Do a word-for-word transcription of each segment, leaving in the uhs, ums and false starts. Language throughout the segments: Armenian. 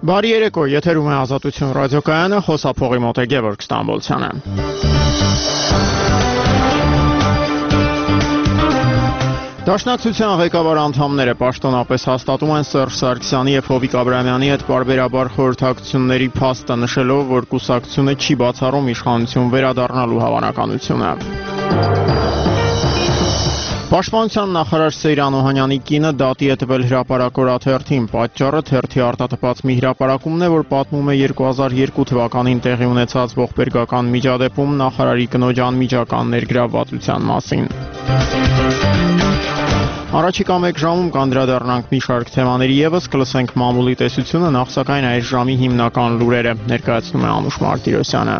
Բարի երեկո, եթերում է Ազատություն ռադիոկայանը, խոսափողի մոտ է Գևորգ Ստամբոլցյանը։ Դաշնակցության ղեկավար անդամները պաշտոնապես հաստատում են Սերժ Սարգսյանի և Հովիկ Աբրահամյանի հետ պարբերաբար խորհրդակցությունների փաստը, նշելով, որ կուսակցությունը չի բացառում իշխանություն վերադառնալու հավանականությունը։ Պաշտպանության նախարար Սեյրան Օհանյանի կինը դատի է տվել հրապարակ օրաթերթին, պատճառը թերթի արտատպած մի հրապարակումն է, որ պատմում է երկու հազար երկու թվականին տեղի ունեցած ողբերգական միջադեպում նախարարի կնոջ անմիջական ներգրավվածության մասին։ Առաջիկա մեկ ժամում կանդրադառնանք մի շարք թեմաների ևս, կլսենք մամուլի տեսությունը, նախ սակայն այս ժամի հիմնական լուրերը, ներկայացնում է Անուշ Մարտիրոսյանը։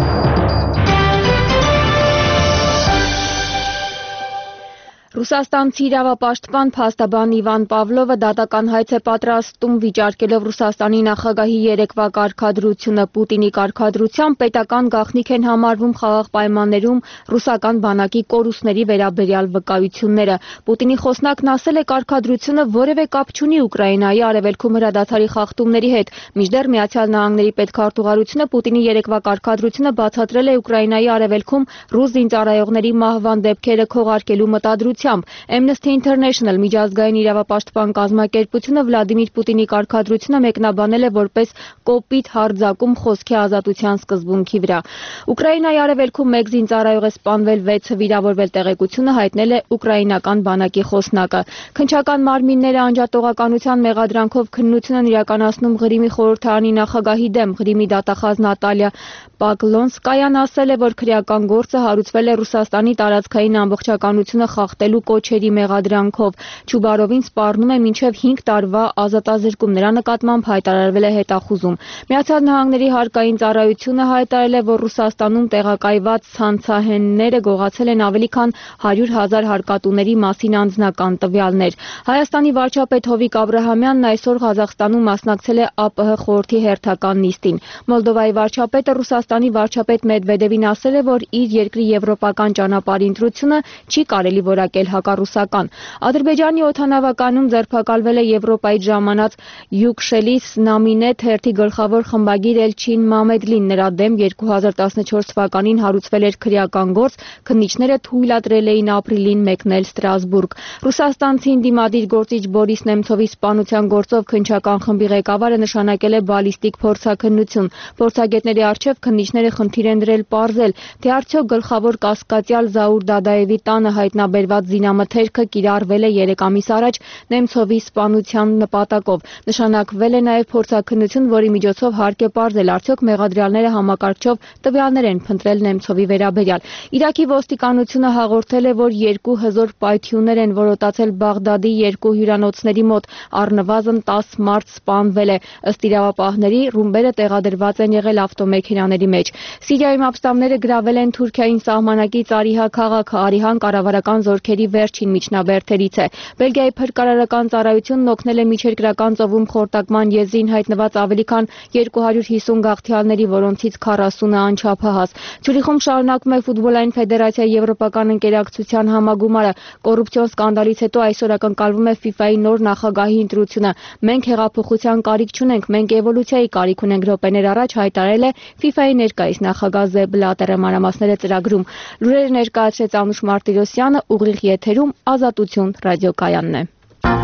Ռուսաստանցի իրավապաշտպան փաստաբան Իվան Պավլովը դատական հայց է պատրաստում վիճարկելով Ռուսաստանի նախագահի երեկվա կարգադրությունը Պուտինի կարգադրությամբ պետական գաղտնիք են համարվում խաղաղ պայմաններում ռուսական բանակի կորուստների վերաբերյալ վկայությունները։ Պուտինի խոսնակն ասել է կարգադրությունը որևէ կապ չունի Ուկրաինայի արևելքում հրադադարի խախտումների հետ, մինչդեռ Միացյալ Նահանգների պետքարտուղարությունը Պուտինի երեկվա կարգադրությունը բացատրել է Ուկրաինայի արևելքում ռուս զինծառայողների մահվան դեպքերը քողարկելու մտադրությամբ։ Amnesty International միջազգային իրավապաշտպան կազմակերպությունը Վլադիմիր Պուտինի կարգադրությունը մեկնաբանել է որպես կոպիտ հարձակում խոսքի ազատության սկզբունքի վրա։ Ուկրաինայի արևելքում մեկ զինծառայող է սպանվել, վեցը վիրավորվել, տեղեկությունը հայտնել է ուկրաինական բանակի խոսնակը։ Քննչական մարմինները անջատողականության մեղադրանքով քննություն են իրականացնում Ղրիմի խորհրդարանի նախագահի դեմ։ Ղրիմի դատախազ Նատալիա Պակլոնսկայան ասել է, որ քրեական գործը հարուցվել է Ռուսաստանի տարածքային ամբողջականությունը խախտելու կոչերի մեղադրանքով։ Չուբարովին սպառնում է մինչև հինգ տարվա ազատազրկում, նրա նկատմամբ հայտարարվել է հետախուզում։ Միացյալ Նահանգների հարկային ծառայությունը հայտարարել է, որ Ռուսաստանում տեղակայված ցանցահենները գողացել են ավելի քան հարյուր հազար հարկատուների մասին անձնական տվյալներ։ Հայաստանի վարչապետ Հովիկ Աբրահամյանն այսօր Ղազախստանում մասնակցել է ԱՊՀ խորհրդի հերթական նիստին։ Մոլդովայի վարչապետը Ռուսաստանի վարչապետ Մեդվեդևին ասել է, որ իր երկրի եվրոպական ճանապարհի ընտրությունը չի կարելի որակել հակառուսական։ Ադրբեջանի օդանավականում ձերբակալվել է Եվրոպայից ժամանած Յուկշելիս Նամինե թերթի գլխավոր խմբագիր Էլչին Մամեդլին, նրա դեմ երկու հազար տասնչորս թվականին հարուցվել էր քրեական գործ, քննիչները թույլատրել էին ապրիլին մեկնել Ստրասբուրգ։ Ռուսաստանցի ընդդիմադիր գործիչ Բորիս Նեմցովի սպանության գործով քննչական խմբի ղեկավարը նշանակել է բալիստիկ փորձաքննություն։ Փորձագետների առջև քննիչները խնդիր են դրել պարզել, թե արդյոք գլխավոր կասկածյալ Զաուր Դադաևի տանը հայտնաբերված զինամթերքը կիրառվել է երեք ամիս առաջ Նեմցովի սպանության նպատակով։ Նշանակվել է նաև փորձաքննություն, որի միջոցով հարկ է պարզել, արդյոք մեղադրյալները համակարգչով տվյալներ են փնտրել Նեմցովի վերաբերյալ։ Իրաքի ոստիկանությունը հաղորդել է, որ երկու հզոր պայթյուններ են որոտացել Բաղդադի երկու հյուրանոցների մոտ, առնվազն տասը մարդ սպանվել է։ Ըստ իրավապահների, ռումբերը տեղադրված են եղել ավտոմեքենաների մեջ։ Սիրիայում ապստամբները գրավել են Թուրքիային սահմանակից Արիհա քաղաքը, Արիհան կառավարական զորքերի վերջին միջնաբերդերից է։ Բելգիայի փրկարարական ծառայությունն օգնել է միջերկրական ծովում խորտակման եզրին հայտնված ավելի քան երկու հարյուր հիսուն գաղթյալների, որոնցից քառասունը անչափահաս։ Ցյուրիխում շարունակվում է ֆուտբոլային ֆեդերացիայի եվրոպական ընկերակցության համագումարը։ Կոռուպցիոն սկանդալից հետո այսօր ակնկալվում է ֆիֆայի նոր նախագահի ընտրությունը։ Մենք հեղափոխության կարիք չունենք, մենք էվոլյուցիայի կարիք ունենք, րոպեներ առաջ հայտարարել է ֆիֆայի ներկայիս նախագահ Զեփ Բլատերը, մանրամասները ծրագրում։ Լուրերը ներկայացրեց Անուշ Մարտիրոսյանը, ուղիղ եթերում Ազատություն ռադիոկայանն է։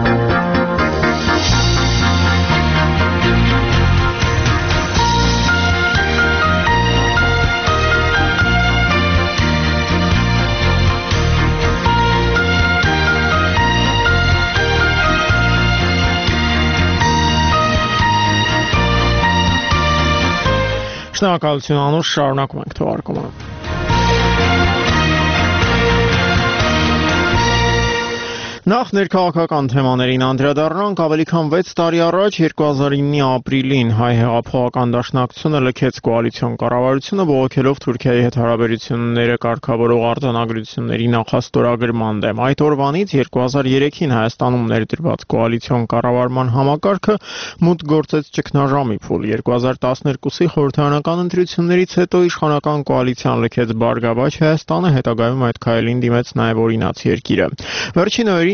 Շնորհակալություն Անուշ, շարունակում ենք թողարկումը։ Նախ ներքաղաքական թեմաներին անդրադառնանք, ավելի քան վեց տարի առաջ երկու հազար իննի ապրիլին հայ հեղափոխական դաշնակցությունը լքեց կոալիցիոն կառավարությունը, բողոքելով Թուրքիայի հետ հարաբերությունները կարգավորող արձանագրությունների նախաստորագրման դեմ։ Այդ օրվանից երկու հազար երեքին Հայաստանում ներդրված կոալիցիոն կառավարման համակարգը մուտք գործեց ճգնաժամի փուլ։ երկու հազար տասներկուսի խորհրդարանական ընտրություններից հետո իշխանական կոալիցիան լքեց Բարգավաճ Հայաստանը, հետագայում այդ քայլին դիմեց նաև օրինաց երկիրը։ Վերջին օրերին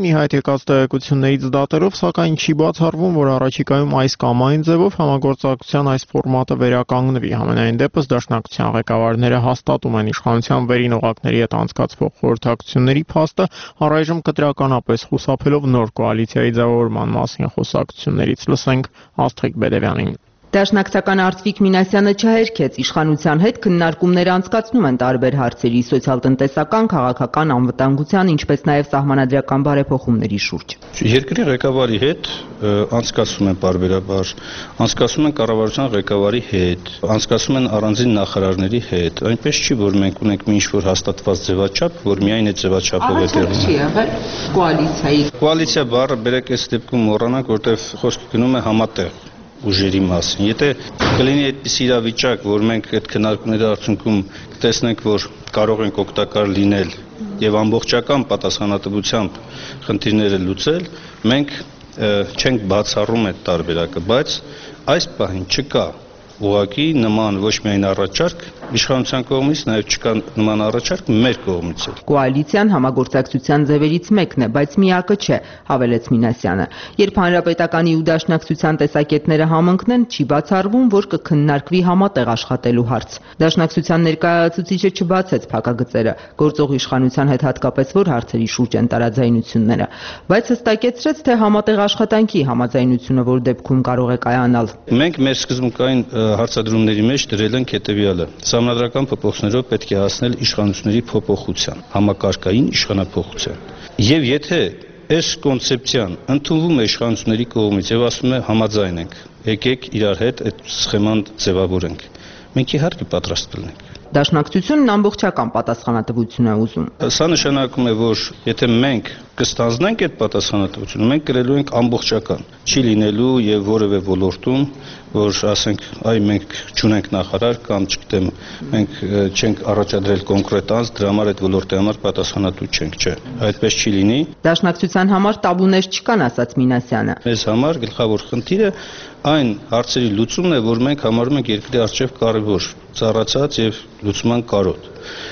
Կապիտոլին ի հայտ եկած տեղեկություններից դատերով, սակայն չի բացառվում, որ առաջիկայում այս կամ այն ձևով համագործակցության այս ֆորմատը վերականգնվի։ Համենայն դեպս դաշնակցության ղեկավարները հաստատում են իշխանության վերին օղակների հետ անցկացվող խորհրդակցությունների փաստը, առայժմ կտրականապես խուսափելով նոր կոալիցիայի ձևավորման մասին խոսակցություններից։ Լսենք Աստղիկ Բեդևյանին։ Դաշնակցական Արծվիկ Մինասյանը չհերքեց, իշխանության հետ քննարկումներ անցկացնում են տարբեր հարցերի, սոցիալ-տնտեսական, քաղաքական, անվտանգության, ինչպես նաև սահմանադրական բարեփոխումների շուրջ։ Երկրի ղեկավարի հետ անցկացում են պարբերաբար, անցկացում են կառավարության ղեկավարի հետ, անցկացում են առանձին նախարարների հետ։ Այնպես չի, որ մենք ունենք մի ինչ-որ հաստատված ձևաչափ, որ միայն այդ ձևաչափով է տեղի ունենում։ Չի եղել կոալիցիայի։ Կոալիցիա բառը բերեք այս դեպքում մոռանանք, որտեղ խոսքը գնում է համատեղ ուժերի մասին։ Եթե կլինի այդպիսի իրավիճակ, որ մենք այդ քննարկումների արդյունքում կտեսնենք, որ կարող ենք օգտակար լինել եւ ամբողջական պատասխանատվությամբ խնդիրները լուծել, մենք չենք բացառում այդ տարբերակը, բայց այս պահին չկա ուղղակի նման ոչ միայն առաջարկ իշխանության կողմից, նաև չկա նման առաջարկ մեր կողմից։ Կոալիցիան համագործակցության ձևերից մեկն է, բայց միակը չէ, հավելեց Մինասյանը։ Երբ հանրապետականի ու դաշնակցության տեսակետները համընկնեն, չի բացառվում, որ կքննարկվի համատեղ աշխատելու հարց։ Դաշնակցության ներկայացուցիչը չբացեց փակագծերը, գործող իշխանության հետ հատկապես որ հարցերի շուրջ են տարաձայնությունները, բայց հստակեցրեց, թե համատեղ աշխատանքի համաձայնությունը որ դեպքում կարող է կայանալ։ Մենք մեր սկզբունքային հարցադրումների մեջ դրել ենք հետևյալը. Սահմանադրական փոփոխություններով պետք է հասնել իշխանությունների փոփոխության, համակարգային իշխանափոխության։ Եվ եթե այս կոնցեպցիան ընդունվում է իշխանությունների կողմից եւ ասում է համաձայն ենք, եկեք իրար հետ այդ սխեման ձևավորենք, մենք իհարկե պատրաստ կլինենք։ Դաշնակցությունն ամբողջական պատասխանատվություն է ուզում։ Սա նշանակում է, որ եթե մենք կստանձնենք այդ պատասխանատվությունը, մենք կրելու ենք ամբողջական։ Չի լինելու եւ որևէ ոլորտում, որ ասենք, այ մենք չունենք նախարար կամ չգիտեմ, մենք չենք առաջադրել կոնկրետ անձ, դրա համար այդ ոլորտի համար պատասխանատու չենք, չէ։ Այդպես չի լինի։ Դաշնակցության համար տաբուներ չկան, ասաց Մինասյանը։ Մեզ համար գլխավոր խնդիրը այն հարցերի լուծումն է, որ մենք համարում ենք երկրի առջև կարևոր, ծառացած եւ լուծման կարոտ։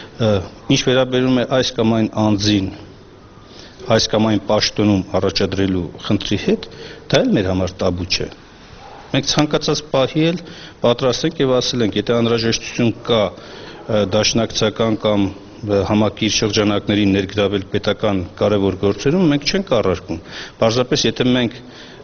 Ինչ վերաբերում է այս կամ այն անձին, այս կամ այն պաշտոնում առաջադրելու խնդրի հետ, դա էլ մեր համար տաբու չէ։ Մենք ցանկացած պահի էլ պատրաստ ենք եւ ասել ենք, եթե անհրաժեշտություն կա դաշնակցական կամ համակիր շրջանակների ներգրավել պետական կարևոր գործերում, մենք չենք առարկում։ Պարզապես եթե մենք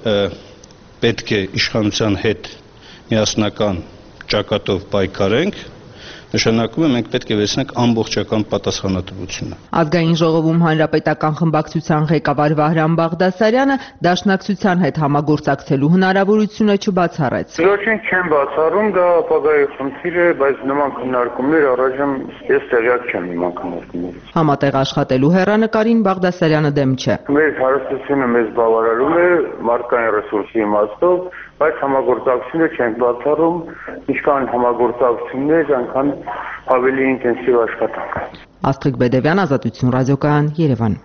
պետք է իշխանության հետ միասնական ճակատով պայքարենք, նշանակում է մենք պետք է վերցնենք ամբողջական պատասխանատվությունը։ Ազգային ժողովում հանրապետական խմբակցության ղեկավար Վահրամ Բաղդասարյանը դաշնակցության հետ համագործակցելու հնարավորությունը չբացառեց։ Ոչ չեմ բացառում, դա ապագայի խնդիր է, բայց նման քննարկումներ առայժմ ես տեղյակ չեմ նման քննարկումներից։ Համատեղ աշխատելու հեռանկարին Բաղդասարյանը դեմ չէ։ Մեր հարստությունը մեզ բավարարում է մարդկային ռեսուրսի իմաստով, բայց համագործակցությունը չենք բացառում, ինչքան համագործակցություններ, այնքան ավելի ինտենսիվ աշխատանք։ Աստղիկ Բեդևյան, Ազատություն ռադիոկայան, Երևան։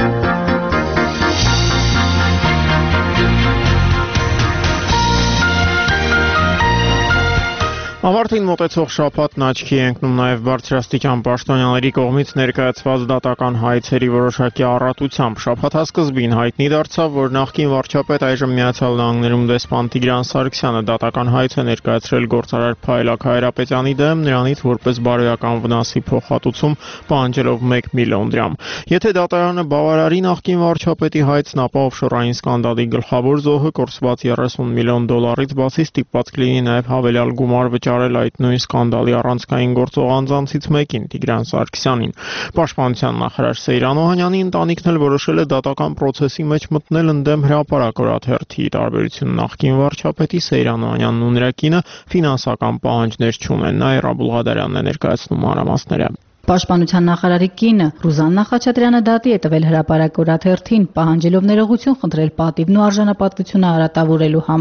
Ավարտին մոտեցող շաբաթն աչքի է ընկնում նաև բարձրաստիճան պաշտոնյաների կողմից ներկայացված դատական հայցերի որոշակի առատությամբ։ Շաբաթասկզբին հայտնի դարձավ, որ նախկին վարչապետ այժմ Միացյալ Նահանգներում դեսպան Տիգրան Սարգսյանը դատական հայց է ներկայացրել գործարար Փայլակ Հայրապետյանի դեմ, նրանից որպես բարոյական վնասի փոխհատուցում պահանջելով մեկ միլիոն դրամ։ Եթե դատարանը բավարարի նախկին վարչապետի հայցն, ապա օֆշորային սկանդալի գլխավոր զոհը կորսված երեսուն միլիոն դոլարից բացի ստիպված կլինի նաև հավելյալ գումար վճարել այդ նույն սկանդալի առանցքային գործող անձանցից մեկին՝ Տիգրան Սարգսյանին։ Պաշտպանության նախարար Սեյրան Օհանյանի ընտանիքն էլ որոշել է դատական պրոցեսի մեջ մտնել ընդդեմ հրապարակ օրաթերթի։ Տարբերություն նախկին վարչապետի Սեյրան Օհանյանն ու նրա կինը ֆինանսական պահանջներ չունեն։ Նաիրա Բուլղադարյանն է ներկայացնում մանրամասները։ Պաշտպանության նախարարի կինը Ռուզաննա Խաչատրյանը դատի է տվել հրապարակ օրաթերթին, պահանջելով ներողություն խնդրել պատիվն ու արժանապատվությունը արատավորելու համար։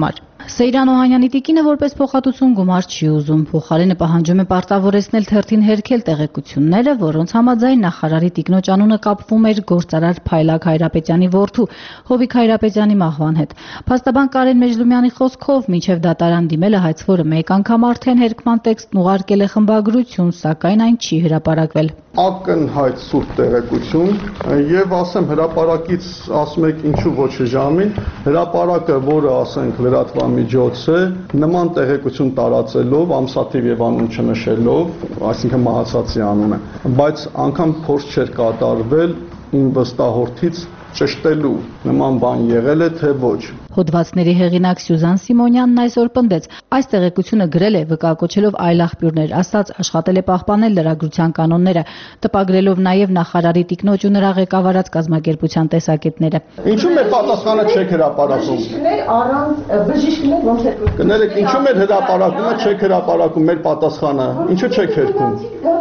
Սեյրան Օհանյանի տիկինը որպես փոխհատուցում գումար չի ուզում։ Փոխարենը պահանջում է պարտավորեցնել թերթին հերքել տեղեկությունները, որոնց համաձայն նախարարի տիկնոջ անունը կապվում էր գործարար Փայլակ Հայրապետյանի որդու Հովիկ Հայրապետյանի մահվան հետ։ Փաստաբան Կարեն Մեջլումյանի խոսքով մինչև դատարան դիմելը հայցվորը մեկ անգամ արդեն հերքման տեքստն ուղարկել է խմբագրություն, սակայն այն չի հրապարակվել։ Ակնհայտ սուրբ տեղեկություն եւ ասեմ հրապարակից ասում եք ինչու ոչ ժամին հրապարակը, որը ասենք լրատվամիջոց է, նման տեղեկություն տարածելով ամսաթիվ եւ անուն չնշելով, այսինքն մահացածի անունը, բայց անգամ փորձ չէր կատարվել իմ վստահորդից ճշտելու նման բան եղել է թե ոչ։ Հոդվածների հեղինակ Սյուզան Սիմոնյանն այսօր պնդեց, այս տեղեկությունը գրել է վկայակոչելով այլ աղբյուրներ, ասաց աշխատել է պահպանել լրագրության կանոնները, տպագրելով նաև նախարարի տիկնոջ ու նրա ղեկավարած կազմակերպության տեսակետները։ Ինչու՞ մեր պատասխանը չեք հրապարակում։ Բժիշկներ առանց բժիշկներ ոնց է։ Կներեք, ինչու՞ մեր հրապարակումը չեք հրապարակում մեր պատասխանը։ Ինչու՞ չեք հերքում։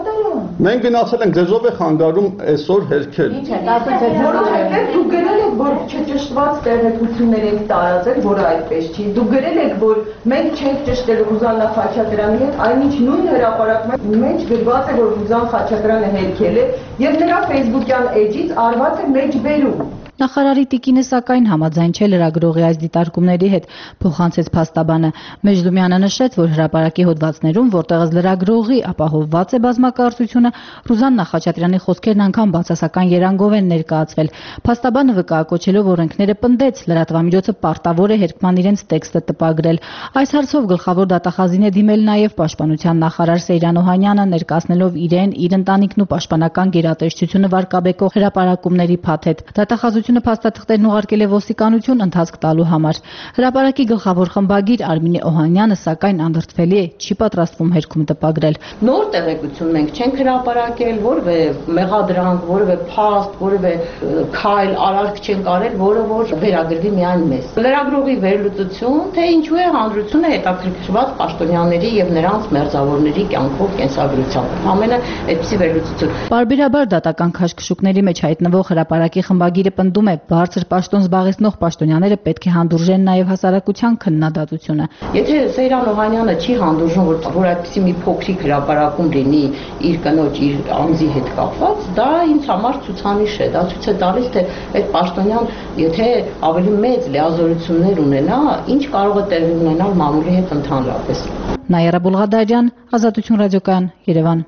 Մենք գնացել ենք ձեզով է խանգարում այսօր հերքել։ Ինչ է, դասը որովհետև դու գրել եք, որ չճշտված տեղեկություններ եք տարածել, որը այդպես չի։ Դու գրել եք, որ մենք չենք ճշտել Ռուզաննա Խաչատրյանի հետ, այնինչ նույն հրապարակման մեջ գրված է, որ Ռուզան Խաչատրյանը հերքել է եւ նրա Facebook-յան էջից արված է մեջբերում։ Նախարարի տիկինը սակայն համաձայն չէ լրագրողի այս դիտարկումների հետ, փոխանցեց փաստաբանը։ Մեջլումյանը նշեց, որ հրապարակի հոդվածներում, որտեղ լրագրողի ապահովված է բազմակարծությունը, Ռուզաննա Խաչատրյանի խոսքերն անգամ բացասական երանգով են ներկայացվել։ Փաստաբանը վկայակոչելով օրենքները պնդեց, լրատվամիջոցը պարտավոր է հերքման իրենց տեքստը տպագրել։ Այս հարցով գլխավոր դատախազին է դիմել նաև պաշտպանության նախարար Սեյրան Օհանյանը, ներկայացնելով իրեն, իր ընտանիքն ու պաշտպանական գերատեսչությունը վարկաբեկող հրապարակումների փաթեթ։ Դատախազությունը փաստաթղթերն ուղարկել է ոստիկանություն ընթացք տալու համար։ Հրապարակի գլխավոր խմբագիր Արմինե Օհանյանը սակայն անդրդվելի է, չի պատրաստվում հերքում տպագրել։ Նոր տեղեկություն մենք չենք հրապարակել, որևէ մեղադրանք, որևէ փաստ, որևէ քայլ արարք չենք արել, որը որ վերագրվի միայն մեզ։ Լրագրողի վերլուծություն, թե ինչու է հանրությունը հետաքրքրված պաշտոնյաների եւ նրանց մերձավորների կյանքով, կենսագրությամբ։ Ամենը այդպիսի վերլուծություն։ Պարբերաբար դատական քաշքշուկների մեջ հայտնվող հրապարակի խմբագիրը պնդում է, բարձր պաշտոն զբաղեցնող պաշտոնյաները պետք է հանդուրժեն նաև հասարակության քննադատությունը։ Եթե Սեյրան Օհանյանը չի հանդուրժում, որ, որ այդպիսի մի փոքրիկ հրապարակում լինի իր կնոջ, իր անձի հետ կապված, դա ինձ համար ցուցանիշ է, դա ցույց է տալիս, թե այդ պաշտոնյան, եթե ավելի մեծ լիազորություններ ունենա, ինչ կարող է տեղի ունենալ մամուլի հետ ընդհանրապես։ Նայարա Բուլղադարյան, Ազատություն ռադիոկայան, Երևան։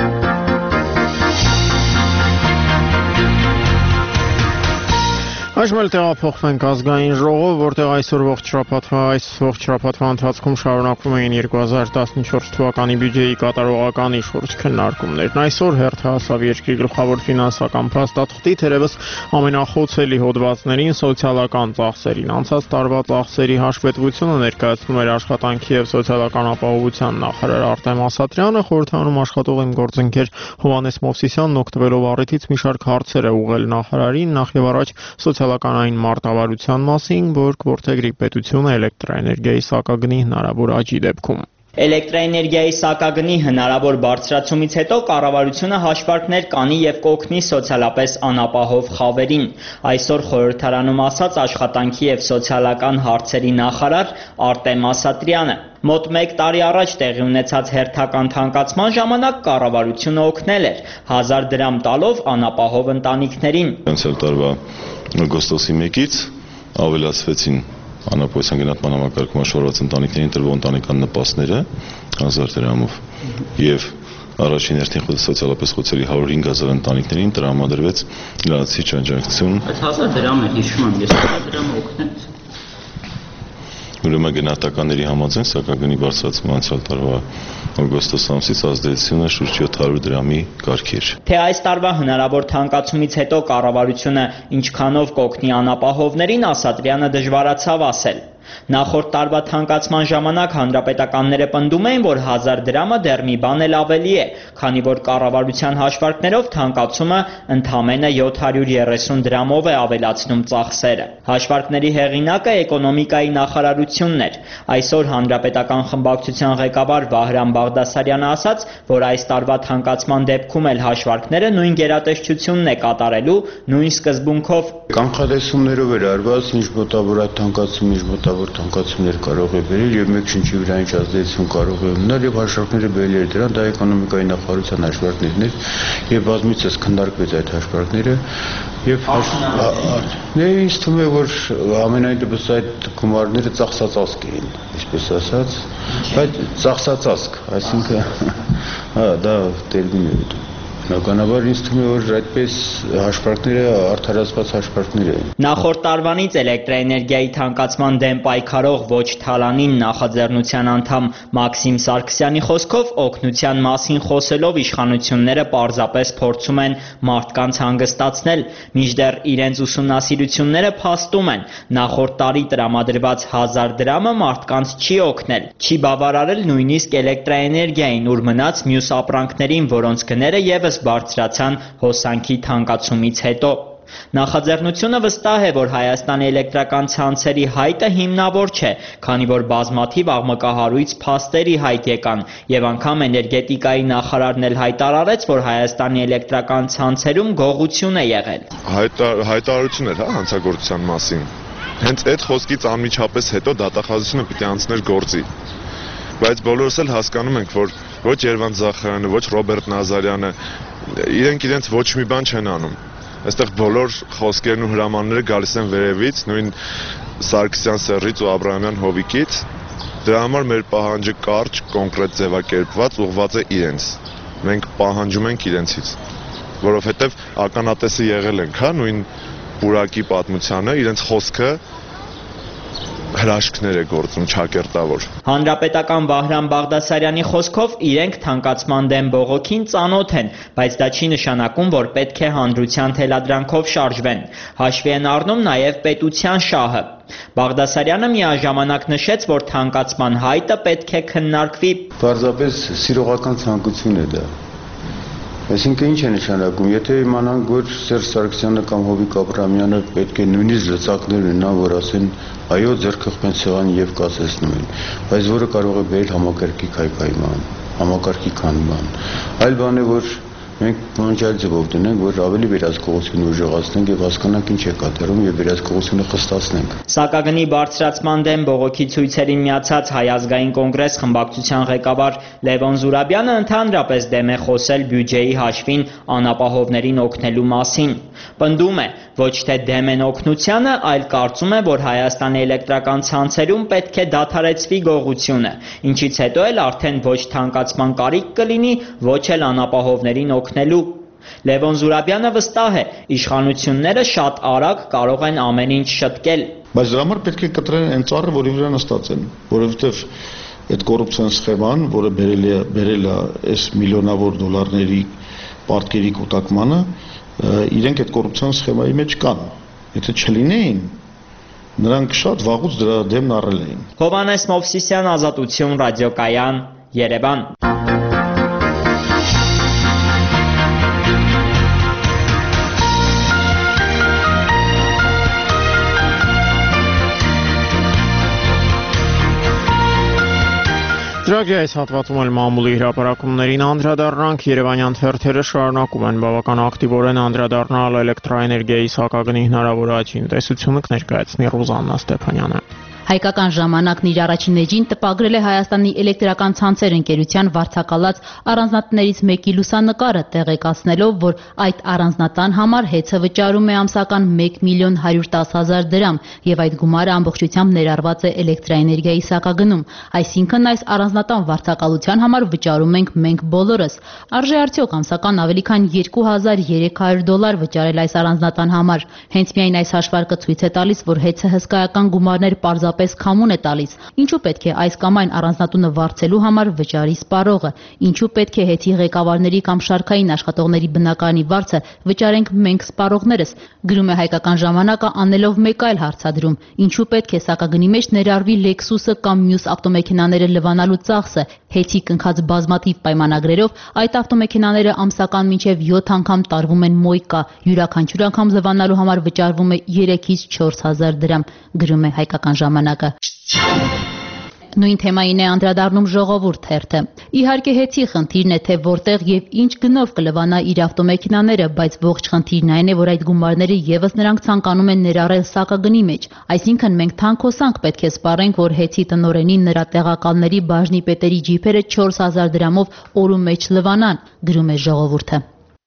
Այժմ էլ տեղափոխվենք ազգային ժողով, որտեղ այսօր ողջ շաբաթվա այս ողջ շաբաթվա ընթացքում շարունակվում էին երկու հազար տասնչորս թվականի բյուջեի կատարողականի շուրջ քննարկումներն։ Այսօր հերթը հասավ երկրի գլխավոր ֆինանսական փաստաթղթի, թերևս ամենախոցելի հոդվածներին սոցիալական ծախսերին։ Անցած տարվա ծախսերի հաշվետվությունը ներկայացնում էր աշխատանքի եւ սոցիալական ապահովության նախարար Արտեմ Ասատրյանը, խորհրդարանում աշխատող իմ գործընկեր Հովհաննես Մովսիսյանն օգտվելով առիթից մի շարք հարցեր է ուղղել նախարարին, նախ եւ առաջ սոցիալական մարտավարության մասին, որ կորցրի պետությունը էլեկտրաէներգիայի սակագնի հնարավոր աճի դեպքում։ Էլեկտրաէներգիայի սակագնի հնարավոր բարձրացումից հետո կառավարությունը հաշվարկներ կանի եւ կօգնի սոցիալապես անապահով խավերին։ Այսօր խորհրդարանում ասաց աշխատանքի եւ սոցիալական հարցերի նախարար Արտեմ Ասատրյանը։ Մոտ մեկ տարի առաջ տեղի ունեցած հերթական թանկացման ժամանակ կառավարությունը օգնել էր հազար դրամ տալով անապահով ընտանիքներին։ Անցյալ տարվա օգոստոսի մեկից ավելացվեցին անապահովության գնահատման համակարգում աշխատող ընտանիքներին տրվող ընտանեկան նպաստները հազար դրամով եւ առաջին հերթին սոցիալապես խոցելի հարյուր հինգ հազար ընտանիքներին տրամադրվեց լրացուցիչ աջակցություն։ Այդ հազար դրամը հիշում եմ, ես հազար դրամը օգնեց։ Ուրեմն գնահատականների համաձայն սակագնի բարձրացումը անցյալ տարվա օգոստոս ամսից ազդեցությունը շուրջ յոթ հարյուր դրամի կարգեր։ Թե այս տարվա հնարավոր թանկացումից հետո կառավարությունը ինչքանով կօգնի անապահովներին, Ասատրյանը դժվարացավ ասել։ Նախորդ տարվա թանկացման ժամանակ հանրապետականները պնդում էին, որ հազար դրամը դեռ մի բան էլ ավելի է, քանի որ կառավարության հաշվարկներով թանկացումը ընդամենը յոթ հարյուր երեսուն դրամով է ավելացնում ծախսերը։ Հաշվարկների հեղինակը էկոնոմիկայի նախարարությունն էր։ Այսօր հանրապետական խմբակցության ղեկավար Վահրամ Բաղդասարյանը ասաց, որ այս տարվա թանկացման դեպքում էլ հաշվարկները նույն գերատեսչությունն է կատարելու նույն սկզբունքով։ Կանխատեսումներով էր արված, ինչ մոտավոր է թանկացում, ինչ մոտավոր կարևոր թանկացումներ կարող է բերել եւ մեկ շնչի վրա ինչ ազդեցություն կարող է ունենալ եւ հաշվարկները բերել էր դրան, դա էկոնոմիկայի նախարարության հաշվարկներն էր եւ բազմիցս քննարկվեց այդ հաշվարկները եւ ինձ թվում է որ ամենայն դեպս այդ գումարները ծախսածածկ էին, այսպես ասած, բայց ծախսածածկ, այսինքն հա դա տերմին է։ Բնականաբար ինձ թվում է որ այդպես հաշվարկները արդարացված հաշվարկներ են։ Նախորդ տարվանից էլեկտրաէներգիայի թանկացման դեմ պայքարող ոչ թալանին նախաձեռնության անդամ Մաքսիմ Սարգսյանի խոսքով օգնության մասին խոսելով իշխանությունները պարզապես փորձում են մարդկանց հանգստացնել, մինչդեռ իրենց ուսումնասիրությունները փաստում են, նախորդ տարի տրամադրված հազար դրամը մարդկանց չի օգնել, չի բավարարել նույնիսկ էլեկտրաէներգիային, ուր մնաց մյուս ապրանքներին, որոնց գները եւս բարձրացան հոսանքի թանկացումից հետո։ Նախաձեռնությունը վստահ է, որ Հայաստանի էլեկտրական ցանցերի հայտը հիմնավոր չէ, քանի որ բազմաթիվ աղմկահարույց փաստերի հայտ եկան, եւ անգամ էներգետիկայի նախարարն էլ հայտարարեց, որ Հայաստանի էլեկտրական ցանցերում գողություն է եղել։ Հայտարարություն էր, հա, հանցագործության մասին։ Հենց այդ խոսքից անմիջապես հետո դատախազությունը պիտի անցներ գործի։ Բայց բոլորս էլ հասկանում ենք, որ ոչ Երվանդ Զախարյանը, ոչ Ռոբերտ Նազարյանը իրենք իրենց ոչ մի բան չեն անում։ Այստեղ բոլոր խոսքերն ու հրամանները գալիս են վերևից, նույն Սարգսյան Սերրից ու Աբրահամյան Հովիկից։ Դրա համար մեր պահանջը կարճ, կոնկրետ ձևակերպված ուղղված է իրենց։ Մենք պահանջում ենք իրենցից, որովհետև ականատեսը եղել ենք, հա, նույն պուրակի պատմությանը, իրենց խոսքը հրաշքներ է գործում չակերտավոր։ Հանրապետական Վահրամ Բաղդասարյանի խոսքով իրենք թանկացման դեմ բողոքին ծանոթ են, բայց դա չի նշանակում, որ պետք է հանրության թելադրանքով շարժվեն։ Հաշվի են առնում նաև պետության շահը։ Բաղդասարյանը միաժամանակ նշեց, որ թանկացման հայտը պետք է քննարկվի։ Պարզապես սիրողական ցանկություն է դա։ Այսինքն ինչ է նշանակում, եթե իմանանք, որ Սերժ Սարգսյանը կամ Հովիկ Աբրահամյանը պետք է նույնիսկ լծակներ ունենան, որ ասեն այո, ձեր խփեն սեղան եւ կասեցնում են, բայց որը կարող է բերել համակարգի քայքայման, համակարգի քանդման։ Այլ բան է, որ մենք մանջալ ձևով դնենք, որ ավելի վերահսկողություն ուժեղացնենք եւ հասկանանք ինչ է կատարում եւ վերահսկողությունը խստացնենք։ Սակագնի բարձրացման դեմ բողոքի ցույցերին միացած Հայ ազգային կոնգրես խմբակցության ղեկավար Լևոն Զուրաբյանը ընդհանրապես դեմ է խոսել բյուջեի հաշվին անապահովներին օգնելու մասին։ Պնդում է, ոչ թե դեմ են օգնությանը, այլ կարծում է, որ Հայաստանի էլեկտրական ցանցերում պետք է դադարեցվի գողությունը, ինչից հետո էլ արդեն ոչ թանկացման կարիք կլինի, ոչ էլ անապահովներին օգնելու։ Լևոն Զուրաբյանը վստահ է, իշխանությունները շատ արագ կարող են ամեն ինչ շտկել։ Բայց դրա համար պետք է կտրեն այն ծառը, որի վրա նստած են, որովհետև այդ կոռուպցիոն սխեման, որը բերել է բերել է այս միլիոնավոր դոլարների պարտքերի կուտակմանը, իրենք այդ կոռուպցիոն սխեմայի մեջ կան։ Եթե չլինեին, նրանք շատ վաղուց դրա դեմն առել էին։ Հովհաննես Մովսիսյան, Ազատություն, Ռադիոկայան, Երևան։ Ծրագրի այս հատվածում էլ մամուլի հրապարակումներին անդրադառնանք։ Երևանյան թերթերը շարունակում են բավական ակտիվորեն անդրադառնալ էլեկտրաէներգիայի սակագնի հնարավոր աճին։ Տեսությունը կներկայացնի Ռուզաննա Ստեփանյանը։ Հայկական ժամանակն իր առաջին էջին տպագրել է Հայաստանի էլեկտրական ցանցեր ընկերության վարձակալած առանձնատներից մեկի լուսանկարը, տեղեկացնելով, որ այդ առանձնատան համար հեծը վճարում է ամսական մեկ միլիոն հարյուր տասը հազար դրամ եւ այդ գումարը ամբողջությամբ ներառված է էլեկտրաէներգիայի սակագնում։ Այսինքն այս առանձնատան վարձակալության համար վճարում ենք մենք բոլորս։ Արժե արդյոք ամսական ավելի քան երկու հազար երեք հարյուր դոլար վճարել այս առանձնատան համար։ Հենց միայն այս հաշվարկը ցույց է տալիս, որ հեծը հսկայական գումարներ պարզապես քամուն է տալիս։ Ինչու պետք է այս կամ այն առանձնատունը վարձելու համար վճարի սպառողը։ Ինչու պետք է հեծի ղեկավարների կամ շարքային աշխատողների բնակարանի վարձը վճարենք մենք սպառողներս։ Գրում է Հայկական ժամանակը, անելով մեկ այլ հարցադրում. ինչու պետք է սակագնի մեջ ներառվի Lexus-ը կամ մյուս ավտոմեքենաները լվանալու ծախսը։ Հեծի կնքած բազմաթիվ պայմանագրերով այդ ավտոմեքենաները ամսական մինչև յոթ անգամ տարվում են մոյկա, յուրաքանչյուր անգամ լվանալու համար վճարվում է երեքից չորս հազար դրամ, գրում է Հայկական ժամանակը։ Նույն թեմային է անդրադառնում ժողովուրդ թերթը։ Իհարկե հեծի խնդիրն է, թե որտեղ եւ ինչ գնով կլվանա իր ավտոմեքենաները, բայց ողջ խնդիրն այն է, որ այդ գումարները եւս նրանք ցանկանում են ներառել սակագնի մեջ։ Այսինքն մենք թանկ հոսանք պետք է սպառենք, որ հեծի տնօրենին նրա տեղակալների բաժնի պետերի ջիփերը չորս հազար դրամով օրու մեջ լվանան, գրում է ժողովուրդը։